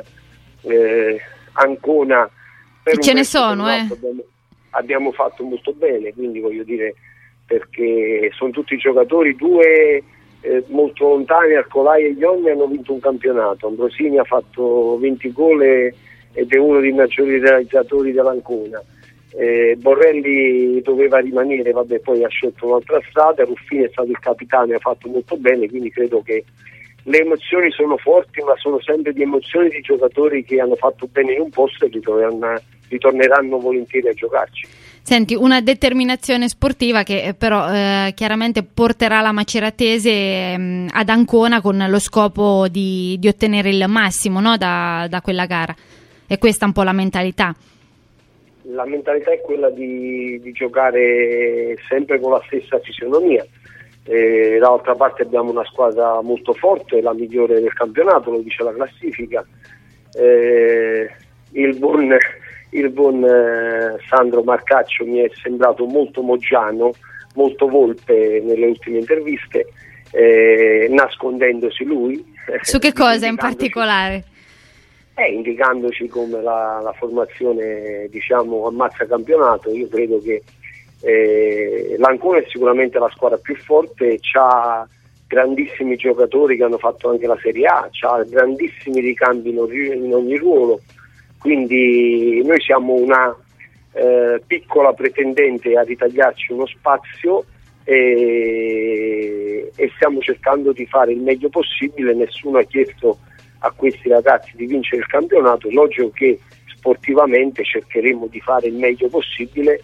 Ancona, per ce ne sono, abbiamo fatto molto bene, quindi voglio dire, perché sono tutti giocatori, 2 molto lontani, Arcolai e Ionni hanno vinto un campionato, Ambrosini ha fatto 20 gol ed è uno dei maggiori realizzatori dell'Ancona. Borrelli doveva rimanere, vabbè, poi ha scelto un'altra strada, Ruffini è stato il capitano e ha fatto molto bene, quindi credo che le emozioni sono forti, ma sono sempre di emozioni di giocatori che hanno fatto bene in un posto e ritorneranno volentieri a giocarci. Senti, una determinazione sportiva che però chiaramente porterà la Maceratese ad Ancona con lo scopo di ottenere il massimo, no, da quella gara. E questa è un po' la mentalità. La mentalità è quella di giocare sempre con la stessa fisionomia. Dall'altra parte abbiamo una squadra molto forte, la migliore del campionato, lo dice la classifica. Il buon Sandro Marcaccio mi è sembrato molto Moggiano, molto Volpe nelle ultime interviste, nascondendosi lui. Su che cosa in particolare? Indicandoci come la formazione, diciamo, ammazza campionato. Io credo che l'Ancona è sicuramente la squadra più forte, c'ha grandissimi giocatori che hanno fatto anche la Serie A, c'ha grandissimi ricambi in ogni ruolo, quindi noi siamo una piccola pretendente a ritagliarci uno spazio e stiamo cercando di fare il meglio possibile. Nessuno ha chiesto a questi ragazzi di vincere il campionato, è logico che sportivamente cercheremo di fare il meglio possibile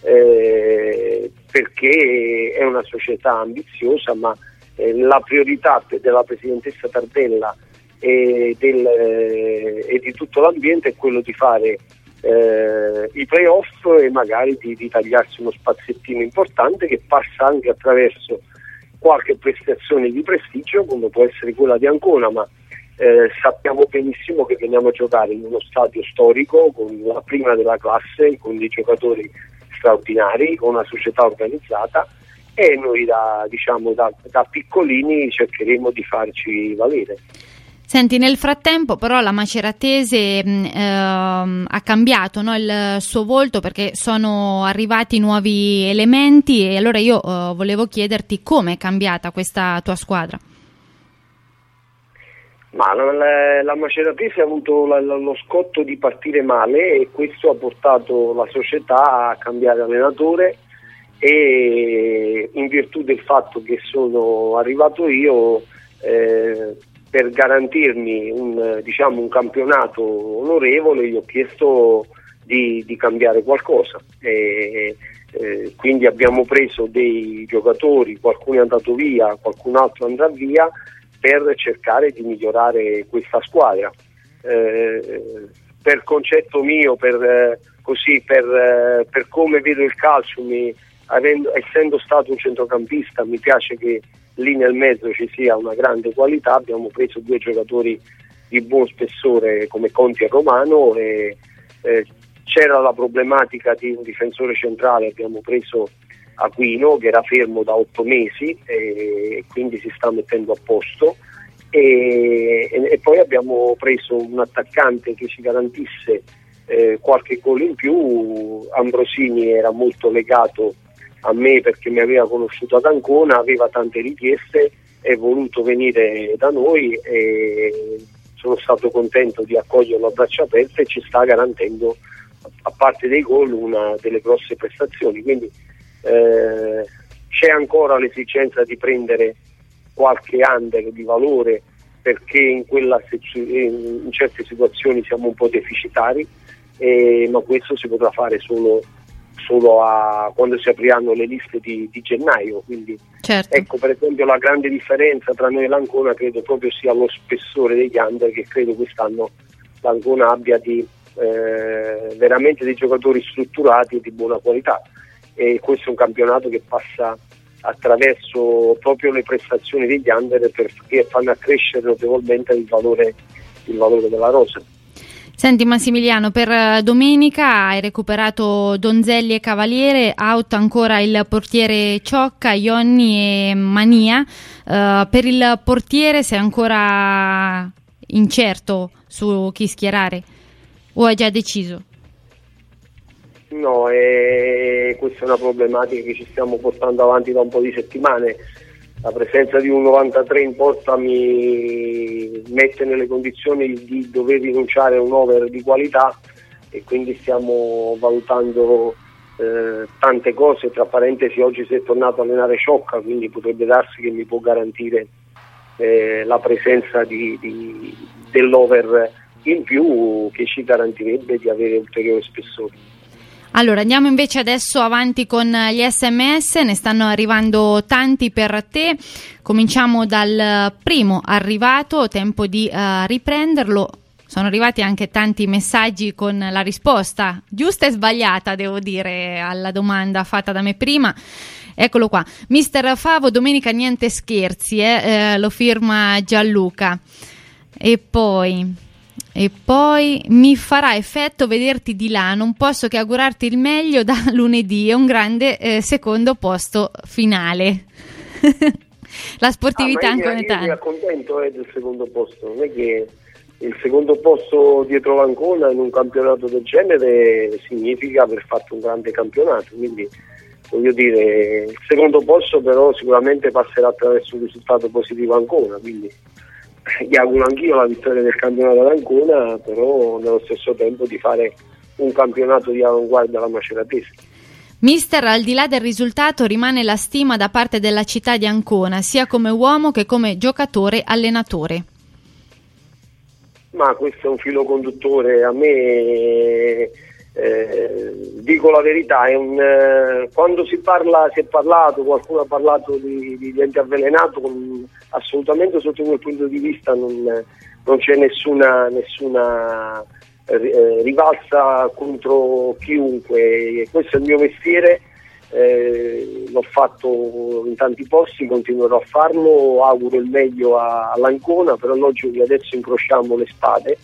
perché è una società ambiziosa, ma la priorità della presidentessa Tardella e di tutto l'ambiente è quello di fare i playoff e magari di tagliarsi uno spaziettino importante che passa anche attraverso qualche prestazione di prestigio come può essere quella di Ancona, ma sappiamo benissimo che veniamo a giocare in uno stadio storico con la prima della classe, con dei giocatori straordinari, con una società organizzata, e noi da piccolini cercheremo di farci valere. Senti, nel frattempo però la Maceratese ha cambiato, no, il suo volto, perché sono arrivati nuovi elementi, e allora io volevo chiederti come è cambiata questa tua squadra. Ma la Maceratese ha avuto lo scotto di partire male e questo ha portato la società a cambiare allenatore, e in virtù del fatto che sono arrivato io, per garantirmi un campionato onorevole, gli ho chiesto di cambiare qualcosa, quindi abbiamo preso dei giocatori, qualcuno è andato via, qualcun altro andrà via, per cercare di migliorare questa squadra. Per concetto mio, per come vedo il calcio, essendo stato un centrocampista, mi piace che lì nel mezzo ci sia una grande qualità. Abbiamo preso 2 giocatori di buon spessore come Conti e Romano, e c'era la problematica di un difensore centrale, abbiamo preso Aquino che era fermo da 8 mesi e quindi si sta mettendo a posto, e poi abbiamo preso un attaccante che ci garantisse qualche gol in più. Ambrosini era molto legato a me perché mi aveva conosciuto ad Ancona, aveva tante richieste, è voluto venire da noi e sono stato contento di accoglierlo a braccia aperte, e ci sta garantendo, a parte dei gol, una delle grosse prestazioni. Quindi c'è ancora l'esigenza di prendere qualche under di valore, perché in certe situazioni siamo un po' deficitari, ma questo si potrà fare solo quando si apriranno le liste di gennaio. Quindi certo. Ecco, per esempio, la grande differenza tra noi e l'Ancona credo proprio sia lo spessore degli under, che credo quest'anno l'Ancona abbia veramente dei giocatori strutturati e di buona qualità, e questo è un campionato che passa attraverso proprio le prestazioni degli under, perché fanno accrescere notevolmente il valore della rosa. Senti Massimiliano, per domenica hai recuperato Donzelli e Cavaliere, out ancora il portiere Ciocca, Ionni e Mania. Per il portiere sei ancora incerto su chi schierare o hai già deciso? No, questa è una problematica che ci stiamo portando avanti da un po' di settimane. La presenza di un 93 in porta mi mette nelle condizioni di dover rinunciare a un over di qualità, e quindi stiamo valutando tante cose. Tra parentesi, oggi si è tornato a allenare Ciocca, quindi potrebbe darsi che mi può garantire la presenza dell'over in più, che ci garantirebbe di avere ulteriore spessore. Allora, andiamo invece adesso avanti con gli SMS, ne stanno arrivando tanti per te. Cominciamo dal primo arrivato, tempo di riprenderlo. Sono arrivati anche tanti messaggi con la risposta giusta e sbagliata, devo dire, alla domanda fatta da me prima. Eccolo qua. Mister Favo, domenica niente scherzi, lo firma Gianluca. E poi mi farà effetto vederti di là, non posso che augurarti il meglio da lunedì e un grande secondo posto finale. La sportività anche io mi accontento del secondo posto, non è che il secondo posto dietro l'Ancona in un campionato del genere significa aver fatto un grande campionato, quindi voglio dire, il secondo posto però sicuramente passerà attraverso un risultato positivo a Ancona, quindi gli auguro anch'io la vittoria del campionato ad Ancona, però nello stesso tempo di fare un campionato di avanguardia alla Maceratese. Mister, al di là del risultato rimane la stima da parte della città di Ancona, sia come uomo che come giocatore allenatore. Ma questo è un filo conduttore, a me dico la verità, quando si è parlato, qualcuno ha parlato di ente avvelenato, assolutamente sotto quel punto di vista non c'è nessuna rivalsa contro chiunque. Questo è il mio mestiere, l'ho fatto in tanti posti, continuerò a farlo, auguro il meglio all'Ancona, però è logico che adesso incrociamo le spade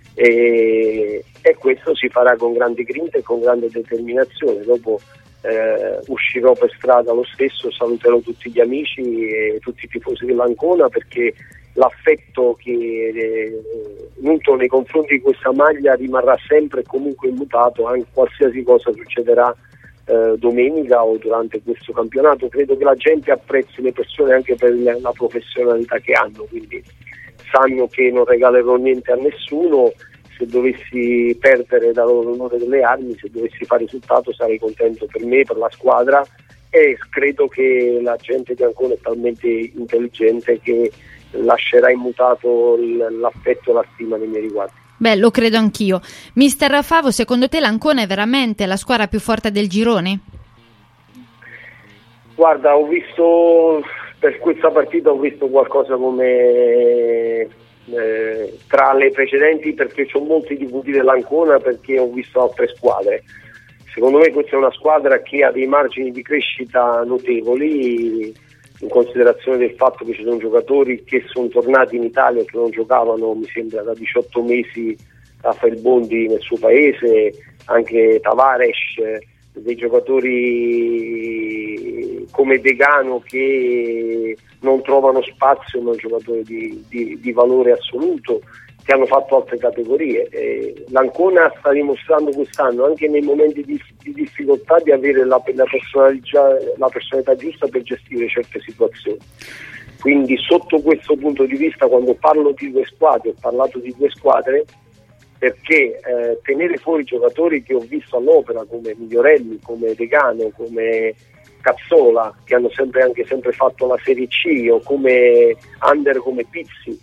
e questo si farà con grande grinta e con grande determinazione. Dopo uscirò per strada lo stesso, saluterò tutti gli amici e tutti i tifosi dell'Ancona, perché l'affetto che nutro nei confronti di questa maglia rimarrà sempre e comunque immutato, anche qualsiasi cosa succederà domenica o durante questo campionato. Credo che la gente apprezzi le persone anche per la professionalità che hanno, quindi sanno che non regalerò niente a nessuno. Se dovessi perdere da loro l'onore delle armi, se dovessi fare risultato, sarei contento per me, per la squadra, e credo che la gente di Ancona è talmente intelligente che lascerà immutato l'affetto e la stima nei miei riguardi. Beh, lo credo anch'io. Mister Favo, secondo te l'Ancona è veramente la squadra più forte del girone? Guarda, ho visto per questa partita qualcosa come tra le precedenti, perché ho molti DVD dell'Ancona, perché ho visto altre squadre. Secondo me questa è una squadra che ha dei margini di crescita notevoli, in considerazione del fatto che ci sono giocatori che sono tornati in Italia e che non giocavano, mi sembra, da 18 mesi a Felbondi nel suo paese, anche Tavares, dei giocatori come Degano che non trovano spazio, ma un giocatore di valore assoluto, che hanno fatto altre categorie. L'Ancona sta dimostrando quest'anno, anche nei momenti di difficoltà, di avere la personalità giusta per gestire certe situazioni. Quindi sotto questo punto di vista, quando parlo di due squadre, ho parlato di due squadre perché tenere fuori giocatori che ho visto all'opera come Migliorelli, come Degano, come Cazzola, che hanno sempre fatto la Serie C, o come Under, come Pizzi,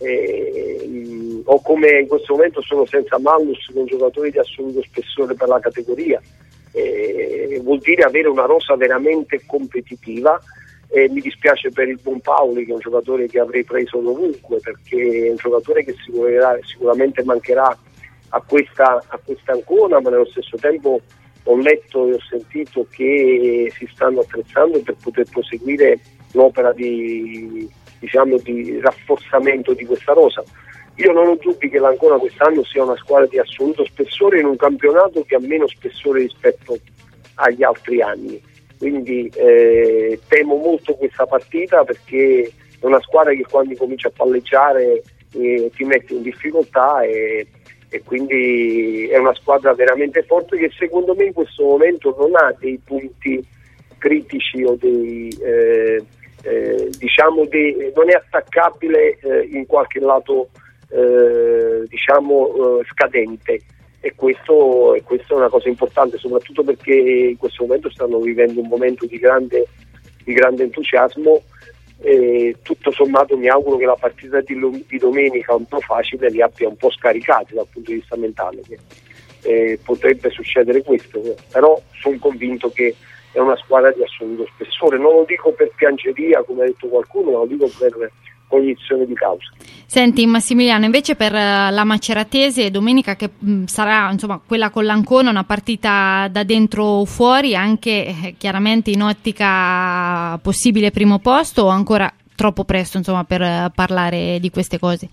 o come in questo momento sono senza Mallus, con giocatori di assoluto spessore per la categoria, vuol dire avere una rosa veramente competitiva. Mi dispiace per il buon Paoli, che è un giocatore che avrei preso dovunque, perché è un giocatore che sicuramente mancherà a questa Ancona, ma nello stesso tempo ho letto e ho sentito che si stanno attrezzando per poter proseguire l'opera di rafforzamento di questa rosa. Io non ho dubbi che l'Ancona quest'anno sia una squadra di assoluto spessore in un campionato che ha meno spessore rispetto agli altri anni. Quindi temo molto questa partita, perché è una squadra che quando comincia a palleggiare ti mette in difficoltà, e quindi è una squadra veramente forte, che secondo me in questo momento non ha dei punti critici o non è attaccabile in qualche lato scadente. E questo è una cosa importante, soprattutto perché in questo momento stanno vivendo un momento di grande entusiasmo, e tutto sommato mi auguro che la partita di domenica, un po' facile, li abbia un po' scaricati dal punto di vista mentale, che potrebbe succedere questo, però sono convinto che è una squadra di assoluto spessore. Non lo dico per piangeria, come ha detto qualcuno, ma lo dico per cognizione di causa. Senti Massimiliano, invece per la Maceratese domenica, che sarà insomma quella con l'Ancona, una partita da dentro o fuori, anche chiaramente in ottica possibile primo posto, o ancora troppo presto insomma per parlare di queste cose?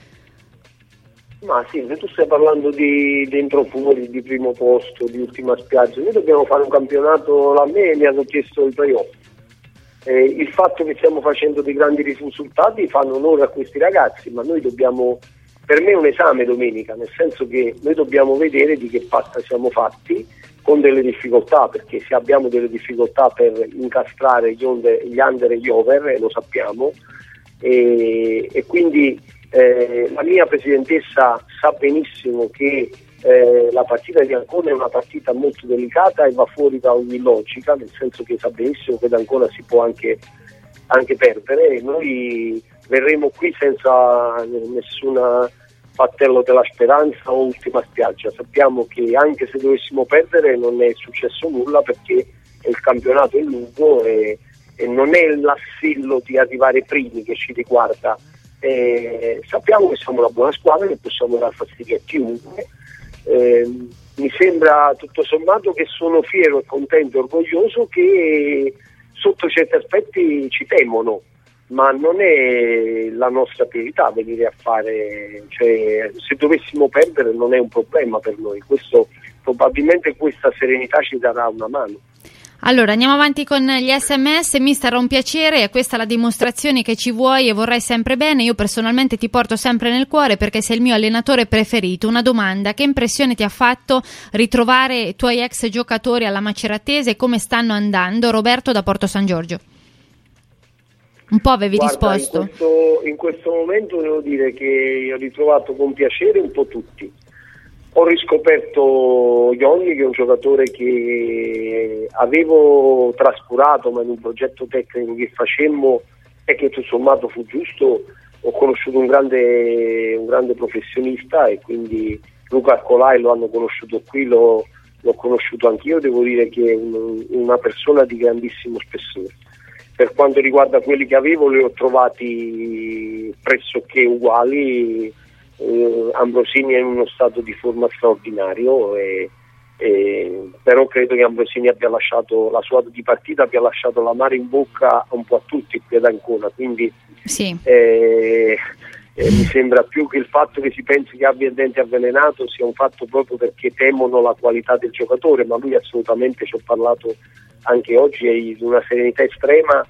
Ma sì, se tu stai parlando di dentro fuori, di primo posto, di ultima spiaggia, noi dobbiamo fare un campionato. A me mi hanno chiesto il playoff. Il fatto che stiamo facendo dei grandi risultati fanno onore a questi ragazzi, ma noi dobbiamo, per me è un esame domenica, nel senso che noi dobbiamo vedere di che pasta siamo fatti, con delle difficoltà, perché se abbiamo delle difficoltà per incastrare gli under e gli over, lo sappiamo, e quindi la mia presidentessa sa benissimo che la partita di Ancona è una partita molto delicata e va fuori da ogni logica, nel senso che sa benissimo che da Ancona si può anche perdere, e noi verremo qui senza nessuna battello della speranza o ultima spiaggia. Sappiamo che anche se dovessimo perdere non è successo nulla, perché il campionato è lungo e non è l'assillo di arrivare primi che ci riguarda. Sappiamo che siamo una buona squadra, che possiamo dar fastidio a chiunque. Mi sembra tutto sommato che sono fiero e contento e orgoglioso che sotto certi aspetti ci temono, ma non è la nostra priorità venire a fare, cioè, se dovessimo perdere non è un problema per noi, questo probabilmente questa serenità ci darà una mano. Allora andiamo avanti con gli SMS. Mister, è un piacere, è questa la dimostrazione che ci vuoi e vorrai sempre bene. Io personalmente ti porto sempre nel cuore perché sei il mio allenatore preferito. Una domanda: che impressione ti ha fatto ritrovare i tuoi ex giocatori alla Maceratese e come stanno andando? Roberto da Porto San Giorgio. Un po' avevi risposto. In questo momento devo dire che ho ritrovato con piacere un po' tutti. Ho riscoperto Ionni, che è un giocatore che avevo trascurato, ma in un progetto tecnico che facemmo e che tutto sommato fu giusto. Ho conosciuto un grande professionista, e quindi Luca Arcolai lo hanno conosciuto qui, l'ho conosciuto anch'io. Devo dire che è una persona di grandissimo spessore. Per quanto riguarda quelli che avevo, li ho trovati pressoché uguali. Ambrosini è in uno stato di forma straordinario, però credo che Ambrosini abbia lasciato la sua di partita, abbia lasciato l'amaro in bocca un po' a tutti qui ad Ancona, quindi sì. Mi sembra più che il fatto che si pensi che abbia il dente avvelenato sia un fatto proprio perché temono la qualità del giocatore, ma lui assolutamente, ci ho parlato anche oggi, è di una serenità estrema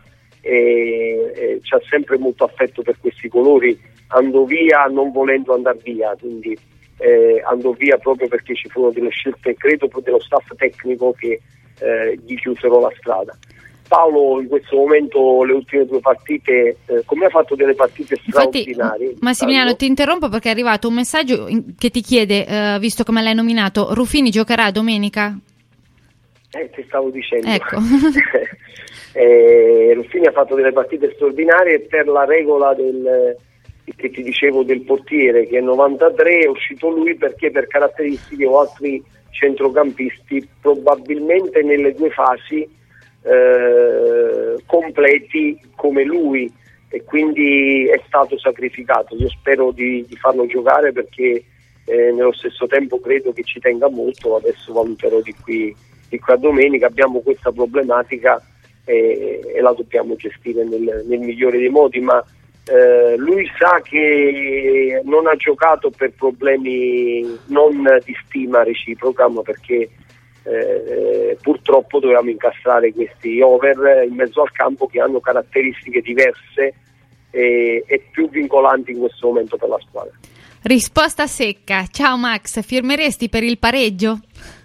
e c'ha sempre molto affetto per questi colori. Andò via non volendo andare via, quindi andò via proprio perché ci furono delle scelte, credo, dello staff tecnico che gli chiusero la strada. Paolo in questo momento le ultime 2 partite, come ha fatto delle partite straordinarie. Massimiliano, ti interrompo perché è arrivato un messaggio che ti chiede, visto come l'hai nominato, Ruffini giocherà domenica? Ti stavo dicendo. Ecco. Ruffini ha fatto delle partite straordinarie per la regola che ti dicevo del portiere, che è 93, è uscito lui perché per caratteristiche o altri centrocampisti probabilmente nelle 2 fasi completi come lui, e quindi è stato sacrificato. Io spero di farlo giocare perché nello stesso tempo credo che ci tenga molto. Adesso valuterò di qui a domenica. Abbiamo questa problematica e la dobbiamo gestire nel migliore dei modi, ma lui sa che non ha giocato per problemi non di stima reciproca, ma perché purtroppo dovevamo incastrare questi over in mezzo al campo che hanno caratteristiche diverse e più vincolanti in questo momento per la squadra. Risposta secca. Ciao Max, firmeresti per il pareggio?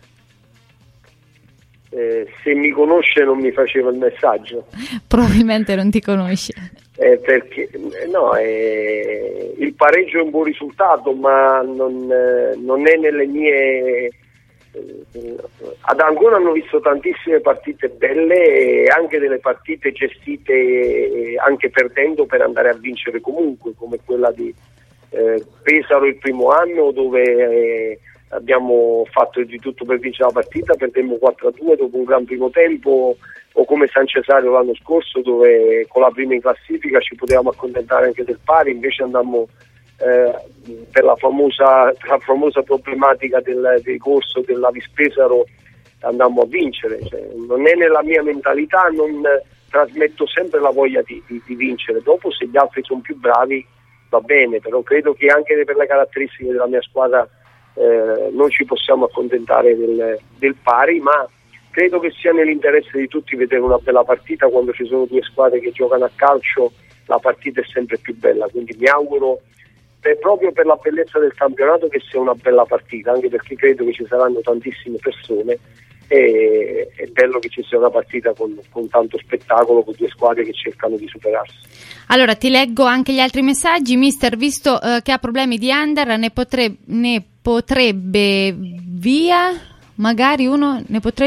Se mi conosce non mi faceva il messaggio. Probabilmente non ti conosce. Perché no, il pareggio è un buon risultato, ma non è nelle mie. Ad Ancona hanno visto tantissime partite belle e anche delle partite gestite anche perdendo per andare a vincere comunque, come quella di Pesaro il primo anno, dove abbiamo fatto di tutto per vincere la partita, perdemmo 4-2 dopo un gran primo tempo, o come San Cesario l'anno scorso, dove con la prima in classifica ci potevamo accontentare anche del pari, invece andammo per la famosa problematica del corso della Vispesaro, andammo a vincere. Cioè, non è nella mia mentalità, non trasmetto sempre la voglia di vincere. Dopo, se gli altri sono più bravi va bene, però credo che anche per le caratteristiche della mia squadra non ci possiamo accontentare del pari, ma credo che sia nell'interesse di tutti vedere una bella partita. Quando ci sono 2 squadre che giocano a calcio, la partita è sempre più bella, quindi mi auguro proprio per la bellezza del campionato che sia una bella partita, anche perché credo che ci saranno tantissime persone è bello che ci sia una partita con tanto spettacolo, con due squadre che cercano di superarsi. Allora ti leggo anche gli altri messaggi. Mister, visto che ha problemi di under, ne potrebbe via magari uno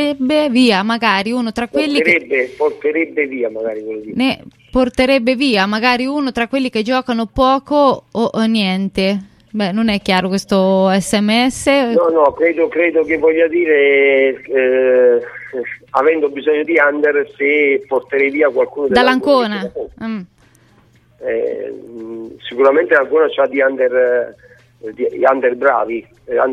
tra quelli porterebbe via magari quello di... ne porterebbe via magari uno tra quelli che giocano poco o niente. Beh, non è chiaro questo SMS. No, credo che voglia dire avendo bisogno di under, se porterei via qualcuno dall'Ancona. Sicuramente l'Ancona c'ha di under bravi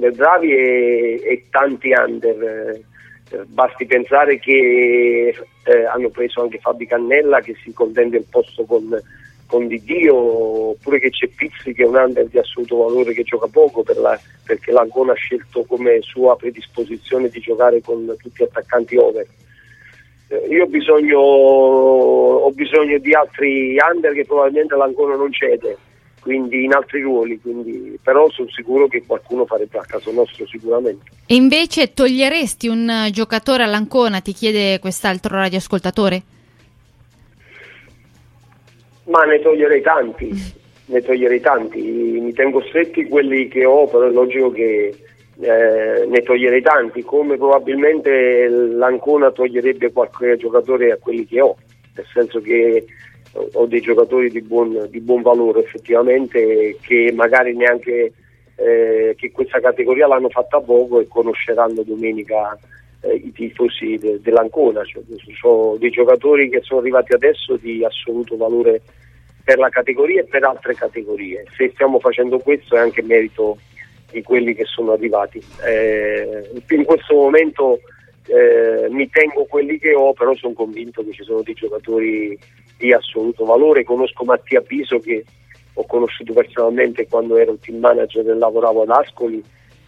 e tanti under. Basti pensare che hanno preso anche Fabi Cannella, che si contende il posto con Didio, oppure che c'è Pizzi, che è un under di assoluto valore, che gioca poco perché l'Ancona ha scelto come sua predisposizione di giocare con tutti gli attaccanti over. Io ho bisogno di altri under che probabilmente l'Ancona non cede, quindi in altri ruoli, però sono sicuro che qualcuno farebbe a caso nostro sicuramente. E invece toglieresti un giocatore all'Ancona, ti chiede quest'altro radioascoltatore? Ma ne toglierei tanti, mi tengo stretti quelli che ho, però è logico che ne toglierei tanti, come probabilmente l'Ancona toglierebbe qualche giocatore a quelli che ho, nel senso che ho dei giocatori di buon valore effettivamente, che magari neanche che questa categoria l'hanno fatta poco e conosceranno domenica i tifosi dell'Ancona. Sono dei giocatori che sono arrivati adesso di assoluto valore per la categoria e per altre categorie. Se stiamo facendo questo è anche merito di quelli che sono arrivati. In questo momento mi tengo quelli che ho, però sono convinto che ci sono dei giocatori di assoluto valore. Conosco Mattia Piso, che ho conosciuto personalmente quando ero team manager e lavoravo ad Ascoli,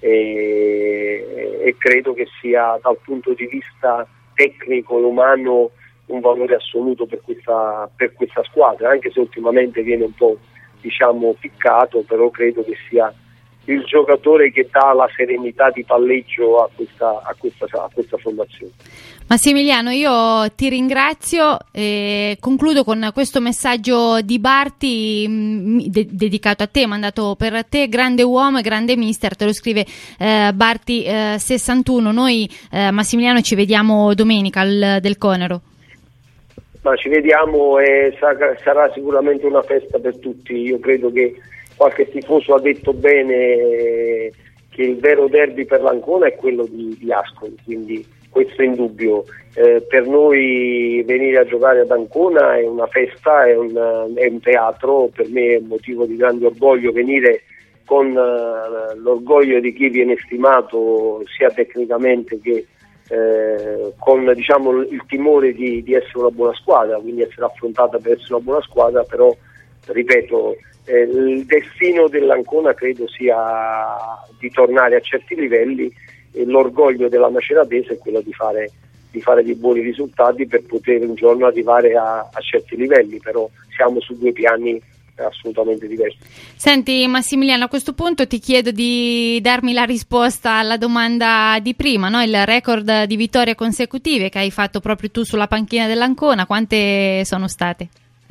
e credo che sia dal punto di vista tecnico e umano un valore assoluto per questa squadra, anche se ultimamente viene un po' piccato, però credo che sia il giocatore che dà la serenità di palleggio a questa formazione. Massimiliano, io ti ringrazio e concludo con questo messaggio di Barti dedicato a te, mandato per te. Grande uomo e grande mister, te lo scrive Barti 61. Noi Massimiliano ci vediamo domenica del Conero. Ma ci vediamo e sarà sicuramente una festa per tutti. Io credo che qualche tifoso ha detto bene che il vero derby per l'Ancona è quello di Ascoli, quindi questo è indubbio. Per noi venire a giocare ad Ancona è una festa, è un teatro. Per me è un motivo di grande orgoglio venire con l'orgoglio di chi viene stimato sia tecnicamente che con il timore di essere una buona squadra, quindi essere affrontata per essere una buona squadra. Però ripeto, il destino dell'Ancona credo sia di tornare a certi livelli, e l'orgoglio della maceratese è quello di fare dei buoni risultati per poter un giorno arrivare a certi livelli, però siamo su due piani assolutamente diversi. Senti Massimiliano, a questo punto ti chiedo di darmi la risposta alla domanda di prima, no? Il record di vittorie consecutive che hai fatto proprio tu sulla panchina dell'Ancona, quante sono state?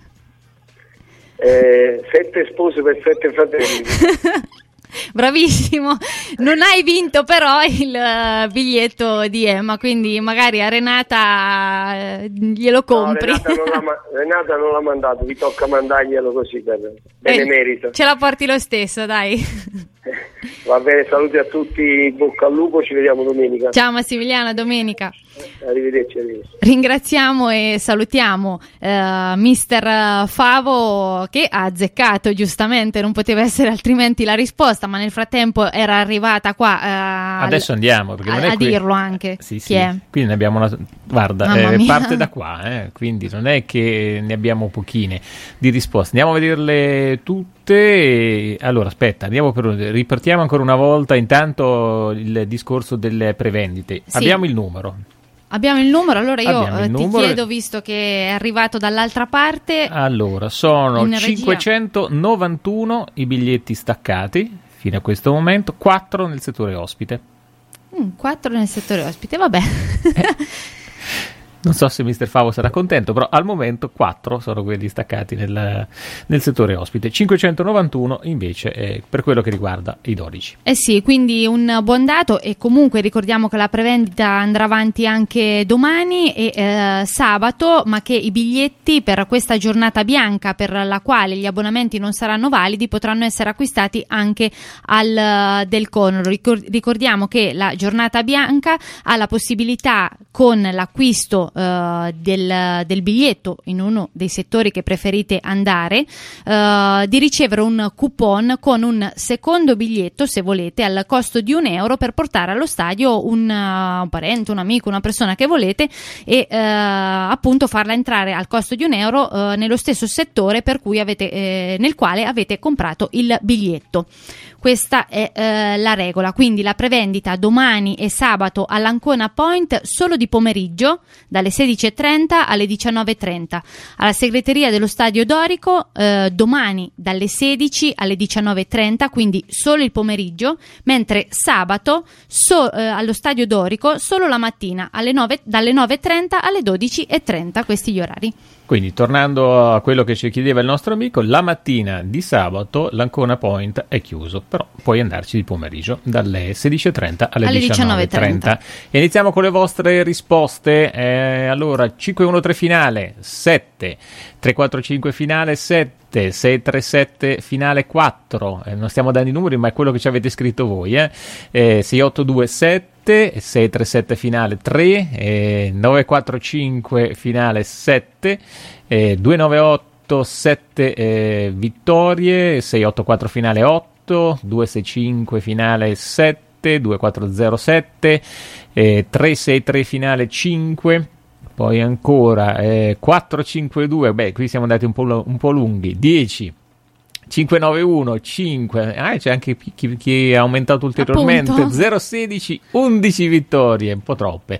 7 spose per 7 fratelli. Bravissimo, non hai vinto però il biglietto di Emma, quindi magari a Renata glielo compri. No, Renata non l'ha mandato, vi tocca mandarglielo così per benemerito. Ce la porti lo stesso, dai. Va bene, saluti a tutti, bocca al lupo, ci vediamo domenica. Ciao Massimiliano, a domenica. Arrivederci. Ringraziamo e salutiamo mister Favo, che ha azzeccato giustamente, non poteva essere altrimenti la risposta, ma nel frattempo era arrivata qua adesso andiamo perché non è dirlo anche sì. Chi è? Quindi ne abbiamo guarda, parte da qua, quindi non è che ne abbiamo pochine di risposte, andiamo a vederle tutte. Allora aspetta, ripartiamo ancora una volta intanto il discorso delle prevendite. Sì. Abbiamo il numero, allora io ti chiedo, visto che è arrivato dall'altra parte. Allora, sono 591 i biglietti staccati fino a questo momento, 4 nel settore ospite. 4 nel settore ospite, vabbè. Non so se Mr. Favo sarà contento, però al momento 4 sono quelli staccati nel settore ospite, 591 invece per quello che riguarda i 12. Eh sì, quindi un buon dato, e comunque ricordiamo che la prevendita andrà avanti anche domani e sabato, ma che i biglietti per questa giornata bianca, per la quale gli abbonamenti non saranno validi, potranno essere acquistati anche al Del Conro. Ricordiamo che la giornata bianca ha la possibilità, con l'acquisto del biglietto in uno dei settori che preferite andare, di ricevere un coupon con un secondo biglietto, se volete, al costo di €1 per portare allo stadio un parente, un amico, una persona che volete, e appunto farla entrare al costo di €1 nello stesso settore per cui nel quale avete comprato il biglietto. Questa è la regola, quindi la prevendita domani e sabato all'Ancona Point solo di pomeriggio, dalle 16:30 alle 19:30. Alla segreteria dello Stadio Dorico domani dalle 16 alle 19:30, quindi solo il pomeriggio, mentre sabato allo Stadio Dorico solo la mattina, dalle 9:30 alle 12:30, questi gli orari. Quindi, tornando a quello che ci chiedeva il nostro amico, la mattina di sabato l'Ancona Point è chiuso, però puoi andarci di pomeriggio dalle 16:30 alle 19:30. E iniziamo con le vostre risposte. Allora, 513 finale 7, 345 finale 7, 637 finale 4, non stiamo dando i numeri ma è quello che ci avete scritto voi, 6827, 637 finale 3, 945 finale 7, 298 7 vittorie, 684 finale 8, 265 finale 7, 2407, 363 finale 5. Poi ancora 452, qui siamo andati un po' lunghi, 10, 591, 5, c'è anche chi ha aumentato ulteriormente, appunto. 016, 11 vittorie, un po' troppe,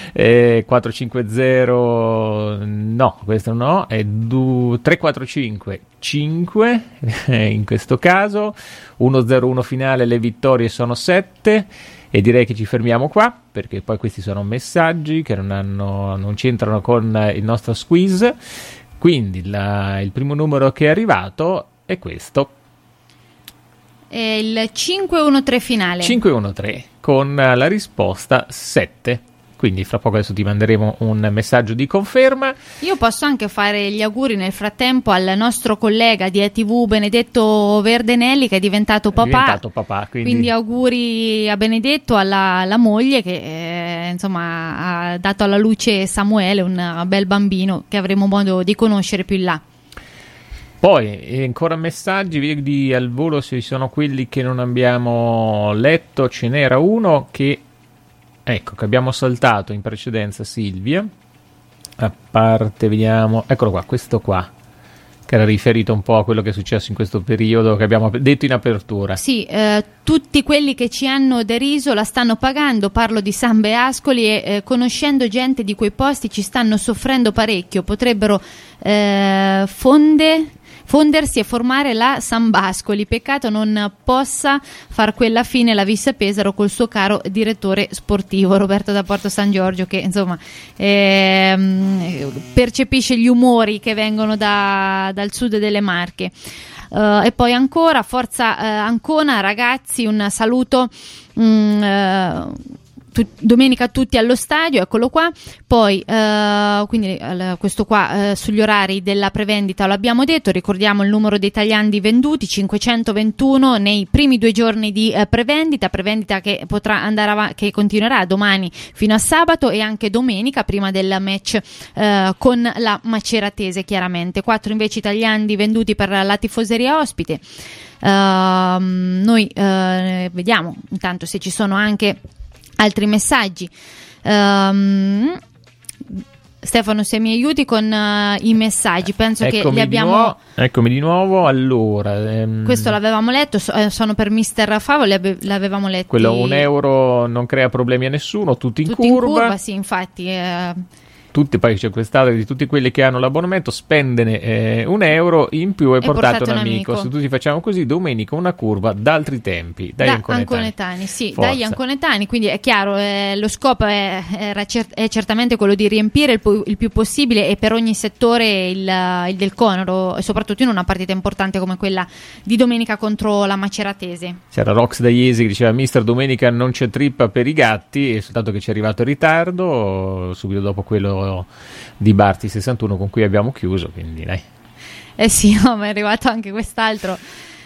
450, no, questo no, 345, 5 in questo caso, 101 finale, le vittorie sono 7. E direi che ci fermiamo qua, perché poi questi sono messaggi che non c'entrano con il nostro squiz. Quindi il primo numero che è arrivato è questo. È il 513 finale. 513 con la risposta 7. Quindi fra poco adesso ti manderemo un messaggio di conferma. Io posso anche fare gli auguri nel frattempo al nostro collega di ETV Benedetto Verdenelli, che è diventato papà. Quindi auguri a Benedetto, alla moglie che insomma ha dato alla luce Samuele, un bel bambino che avremo modo di conoscere più in là. Poi ancora messaggi, vedi al volo se ci sono quelli che non abbiamo letto. Ce n'era uno che abbiamo saltato in precedenza, Silvia, a parte, vediamo, eccolo qua, questo qua, che era riferito un po' a quello che è successo in questo periodo che abbiamo detto in apertura. Sì, tutti quelli che ci hanno deriso la stanno pagando, parlo di Samba e Ascoli, e conoscendo gente di quei posti ci stanno soffrendo parecchio, potrebbero fondersi e formare la Sambascoli. Peccato non possa far quella fine la Vissa Pesaro col suo caro direttore sportivo Roberto da Porto San Giorgio, che insomma percepisce gli umori che vengono dal sud delle Marche. E poi ancora forza Ancona, ragazzi, un saluto. Domenica tutti allo stadio, eccolo qua. Poi quindi questo qua sugli orari della prevendita l'abbiamo detto. Ricordiamo il numero dei tagliandi venduti, 521 nei primi 2 giorni di prevendita che potrà andare che continuerà domani fino a sabato e anche domenica prima del match con la Maceratese, chiaramente. 4 invece tagliandi venduti per la tifoseria ospite. Noi vediamo intanto se ci sono anche altri messaggi. Stefano, se mi aiuti con i messaggi, penso che li abbiamo. Eccomi di nuovo. Allora, questo l'avevamo letto, sono per Mr. Favo, l'avevamo letto. Quello €1 non crea problemi a nessuno, tutti in curva. Sì, infatti. poi c'è quest'altro di tutti quelli che hanno l'abbonamento, spendene €1 in più e portate un amico. Se tutti facciamo così, domenica una curva d'altri tempi, dagli Anconetani. Sì, dagli Anconetani, quindi è chiaro, lo scopo è certamente quello di riempire il più possibile e per ogni settore il del Conero, e soprattutto in una partita importante come quella di domenica contro la Maceratese. C'era Rox da Iesi che diceva: mister, domenica non c'è trippa per i gatti, e soltanto che ci è arrivato in ritardo subito dopo quello di Barti 61 con cui abbiamo chiuso, quindi dai. Sì, no, ma è arrivato anche quest'altro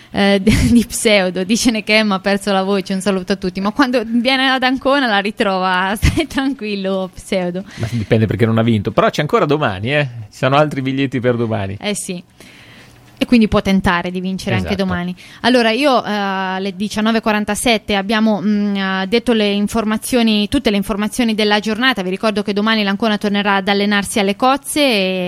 di Pseudo, dice che Emma ha perso la voce, un saluto a tutti, ma quando viene ad Ancona la ritrova, stai tranquillo Pseudo. Ma dipende, perché non ha vinto, però c'è ancora domani, ci sono altri biglietti per domani. Sì. E quindi può tentare di vincere anche domani. Allora, io alle 19:47 abbiamo detto tutte le informazioni della giornata. Vi ricordo che domani l'Ancona tornerà ad allenarsi alle Cozze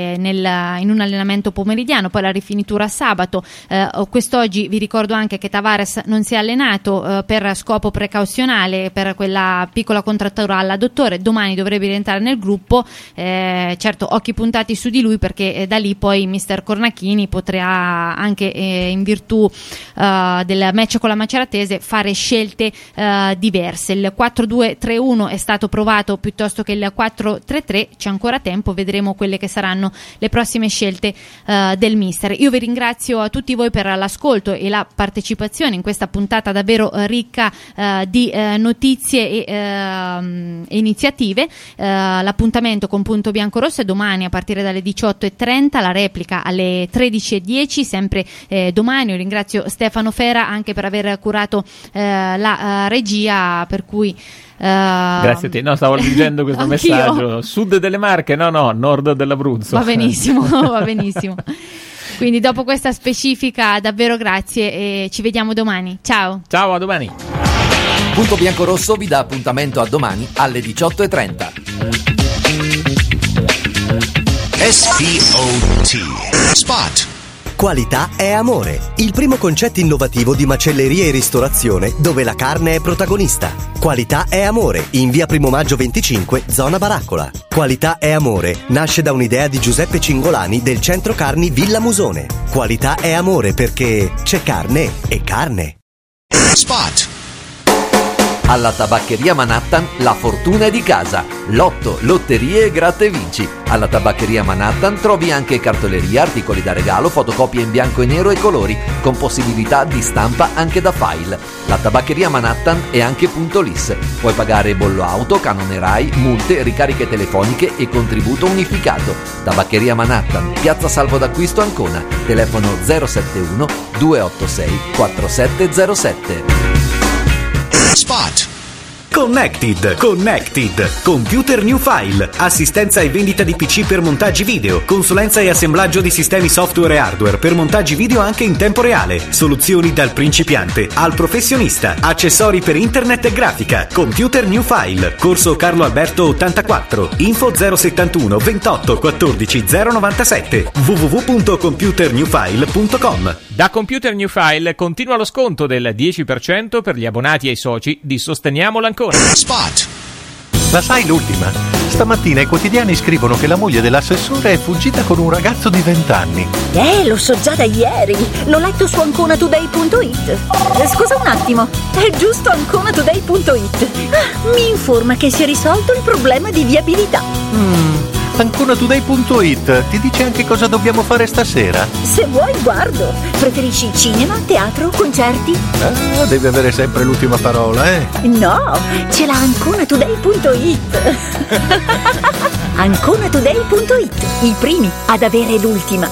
in un allenamento pomeridiano, poi la rifinitura sabato. Quest'oggi vi ricordo anche che Tavares non si è allenato per scopo precauzionale, per quella piccola contrattura all'adduttore. Domani dovrebbe rientrare nel gruppo, certo occhi puntati su di lui, perché da lì poi mister Cornacchini potrà anche in virtù del match con la Maceratese fare scelte diverse. Il 4-2-3-1 è stato provato piuttosto che il 4-3-3, c'è ancora tempo, vedremo quelle che saranno le prossime scelte del mister. Io vi ringrazio a tutti voi per l'ascolto e la partecipazione in questa puntata davvero ricca di notizie e iniziative. L'appuntamento con Punto Biancorosso è domani a partire dalle 18:30, la replica alle 13:10, sempre domani. Io ringrazio Stefano Fera anche per aver curato la regia, per cui grazie a te. No, stavo leggendo questo messaggio: sud delle Marche, no, nord dell'Abruzzo. Va benissimo, va benissimo. Quindi dopo questa specifica davvero grazie e ci vediamo domani. Ciao, a domani. Punto Biancorosso vi dà appuntamento a domani alle 18:30. SPOT Spot. Qualità è amore, il primo concetto innovativo di macelleria e ristorazione dove la carne è protagonista. Qualità è amore, in via Primo Maggio 25, zona Baraccola. Qualità è amore nasce da un'idea di Giuseppe Cingolani del centro carni Villa Musone. Qualità è amore perché c'è carne e carne. Spot. Alla Tabaccheria Manhattan la fortuna è di casa. Lotto, lotterie e gratta e vinci. Alla Tabaccheria Manhattan trovi anche cartoleria, articoli da regalo, fotocopie in bianco e nero e colori, con possibilità di stampa anche da file. La Tabaccheria Manhattan è anche punto LIS. Puoi pagare bollo auto, canone Rai, multe, ricariche telefoniche e contributo unificato. Tabaccheria Manhattan, Piazza Salvo d'Acquisto Ancona. Telefono 071 286 4707. Spot. Connected, Computer New File, assistenza e vendita di PC per montaggi video, consulenza e assemblaggio di sistemi software e hardware per montaggi video anche in tempo reale, soluzioni dal principiante al professionista, accessori per internet e grafica. Computer New File, Corso Carlo Alberto 84, info 071 28 14 097, www.computernewfile.com. Da Computer New File continua lo sconto del 10% per gli abbonati e i soci di Sosteniamo l'Ancona. Spot. La sai l'ultima? Stamattina i quotidiani scrivono che la moglie dell'assessore è fuggita con un ragazzo di 20 anni. Lo so già da ieri. L'ho letto su anconatoday.it. Scusa un attimo, è giusto anconatoday.it. Mi informa che si è risolto il problema di viabilità. Anconatoday.it ti dice anche cosa dobbiamo fare stasera? Se vuoi guardo. Preferisci cinema, teatro, concerti? Devi avere sempre l'ultima parola, No, ce l'ha anconatoday.it. Anconatoday.it, i primi ad avere l'ultima.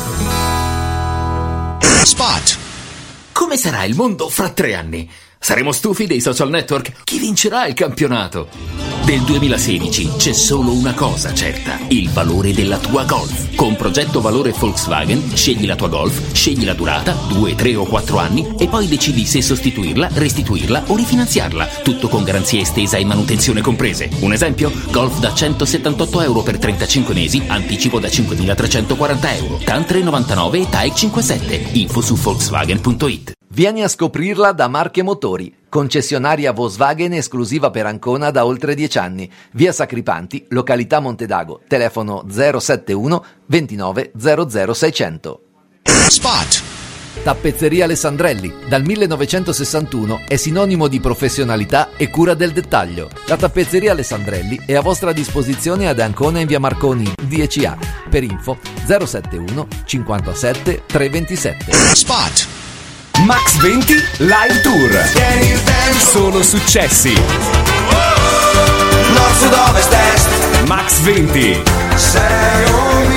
Spot. Come sarà il mondo fra 3 anni? Saremo stufi dei social network? Chi vincerà il campionato? Del 2016 c'è solo una cosa certa: il valore della tua Golf. Con progetto valore Volkswagen scegli la tua Golf, scegli la durata, 2, 3 o 4 anni, e poi decidi se sostituirla, restituirla o rifinanziarla. Tutto con garanzia estesa e manutenzione comprese. Un esempio? Golf da €178 per 35 mesi, anticipo da €5.340, TAN 3,99 e TAEC 5,7. Info su Volkswagen.it. Vieni a scoprirla da Marche Motori, concessionaria Volkswagen esclusiva per Ancona da oltre 10 anni. Via Sacripanti, località Montedago, telefono 071 29 00 600. Spot. Tappezzeria Alessandrelli, dal 1961 è sinonimo di professionalità e cura del dettaglio. La Tappezzeria Alessandrelli è a vostra disposizione ad Ancona in via Marconi 10A. Per info 071 57 327. Spot. Max 20 Live Tour. Solo successi. Nord, sud, ovest, est. Max 20. Sei un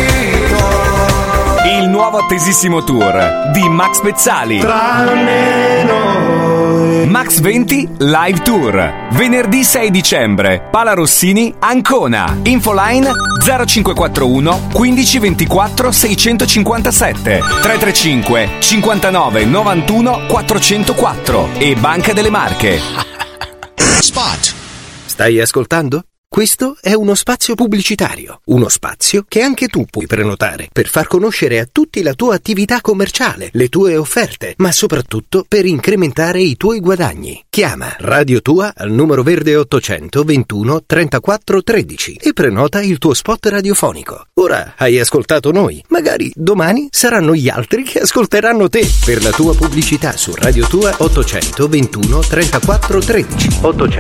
mito. Il nuovo attesissimo tour di Max Pezzali. Tranne noi. Max 20 Live Tour. Venerdì 6 dicembre. Pala Rossini, Ancona. Infoline 0541 15 24 657 335 59 91 404 e Banca delle Marche. Spot. Stai ascoltando? Questo è uno spazio pubblicitario, uno spazio che anche tu puoi prenotare per far conoscere a tutti la tua attività commerciale, le tue offerte, ma soprattutto per incrementare i tuoi guadagni. Chiama Radio Tua al numero verde 821 34 13 e prenota il tuo spot radiofonico. Ora hai ascoltato noi, magari domani saranno gli altri che ascolteranno te. Per la tua pubblicità su Radio Tua 821 34 13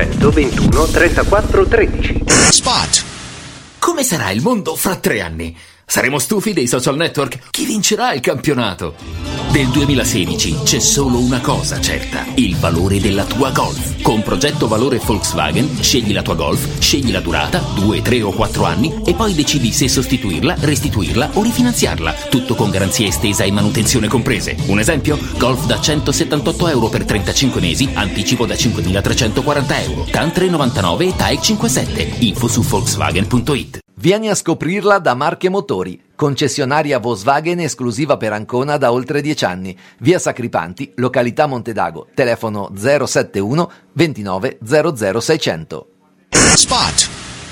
821 34 13. Spot. Come sarà il mondo fra 3 anni? Saremo stufi dei social network? Chi vincerà il campionato? Del 2016 c'è solo una cosa certa: il valore della tua Golf. Con progetto valore Volkswagen scegli la tua Golf, scegli la durata, 2, 3 o 4 anni e poi decidi se sostituirla, restituirla o rifinanziarla. Tutto con garanzia estesa e manutenzione comprese. Un esempio? Golf da €178 per 35 mesi, anticipo da €5.340, TAN 399 e TAEC 57. Info su Volkswagen.it. Vieni a scoprirla da Marche Motori, concessionaria Volkswagen esclusiva per Ancona da oltre 10 anni. Via Sacripanti, località Montedago, telefono 071 29 00 600. Spot.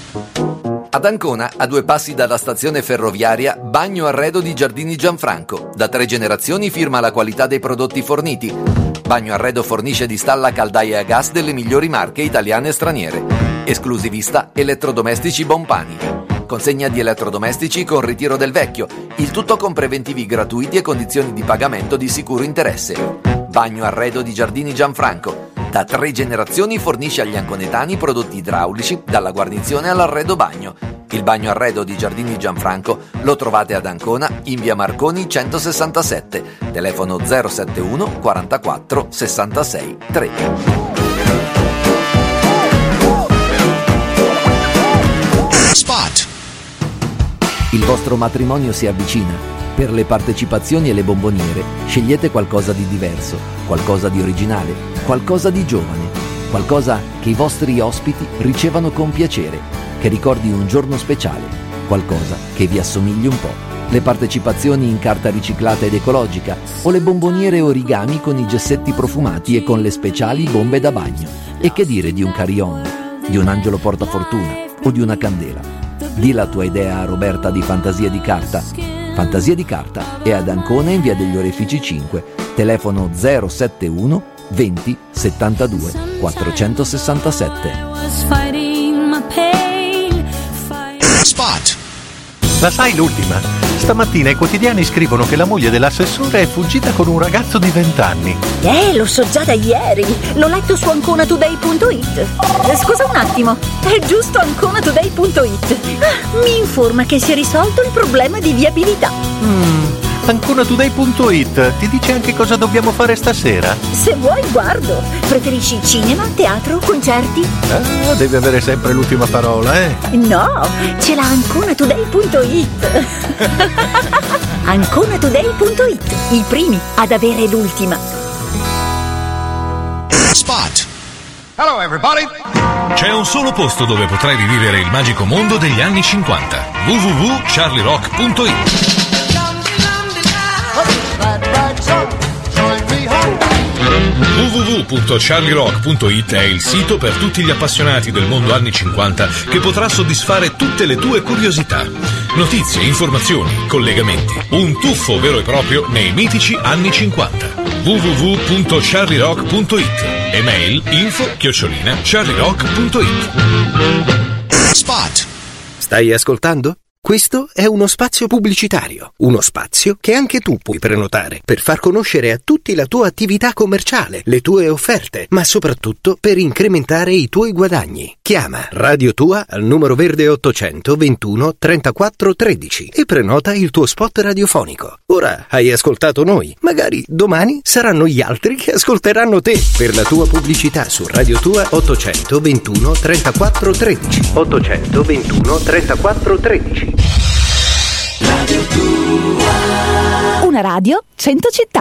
Ad Ancona, a 2 passi dalla stazione ferroviaria, Bagno Arredo di Giardini Gianfranco. Da 3 generazioni firma la qualità dei prodotti forniti. Bagno Arredo fornisce di stalla caldaie a gas delle migliori marche italiane e straniere. Esclusivista elettrodomestici Bompani. Consegna di elettrodomestici con ritiro del vecchio, il tutto con preventivi gratuiti e condizioni di pagamento di sicuro interesse. Bagno Arredo di Giardini Gianfranco. Da 3 generazioni fornisce agli anconetani prodotti idraulici, dalla guarnizione all'arredo bagno. Il Bagno Arredo di Giardini Gianfranco lo trovate ad Ancona in via Marconi 167, telefono 071 44 66 3. Spot. Il vostro matrimonio si avvicina. Per le partecipazioni e le bomboniere scegliete qualcosa di diverso, qualcosa di originale, qualcosa di giovane, qualcosa che i vostri ospiti ricevano con piacere, che ricordi un giorno speciale, qualcosa che vi assomigli un po'. Le partecipazioni in carta riciclata ed ecologica o le bomboniere origami con i gessetti profumati e con le speciali bombe da bagno. E che dire di un carillon, di un angelo portafortuna o di una candela. Di la tua idea a Roberta di Fantasia di Carta. Fantasia di Carta è ad Ancona in via degli Orefici 5, telefono 071 20 72 467. Spot. La sai l'ultima? Stamattina i quotidiani scrivono che la moglie dell'assessore è fuggita con un ragazzo di 20 anni. Lo so già da ieri. L'ho letto su anconatoday.it. Scusa un attimo, è giusto anconatoday.it. Mi informa che si è risolto il problema di viabilità. Anconatoday.it ti dice anche cosa dobbiamo fare stasera? Se vuoi guardo. Preferisci cinema, teatro, concerti? Devi avere sempre l'ultima parola, eh? No, ce l'ha anconatoday.it. Anconatoday.it, i primi ad avere l'ultima. Spot. Hello everybody! C'è un solo posto dove potrai rivivere il magico mondo degli anni 50. www.charlierock.it. www.charlierock.it è il sito per tutti gli appassionati del mondo anni 50 che potrà soddisfare tutte le tue curiosità. Notizie, informazioni, collegamenti. Un tuffo vero e proprio nei mitici anni 50. www.charlierock.it. Email info@charlierock.it. Spot. Stai ascoltando? Questo è uno spazio pubblicitario, uno spazio che anche tu puoi prenotare per far conoscere a tutti la tua attività commerciale, le tue offerte, ma soprattutto per incrementare i tuoi guadagni. Chiama Radio Tua al numero verde 800 21 34 13 e prenota il tuo spot radiofonico. Ora hai ascoltato noi, magari domani saranno gli altri che ascolteranno te. Per la tua pubblicità su Radio Tua 800 21 34 13 800 21 34 13. Una radio 100 città.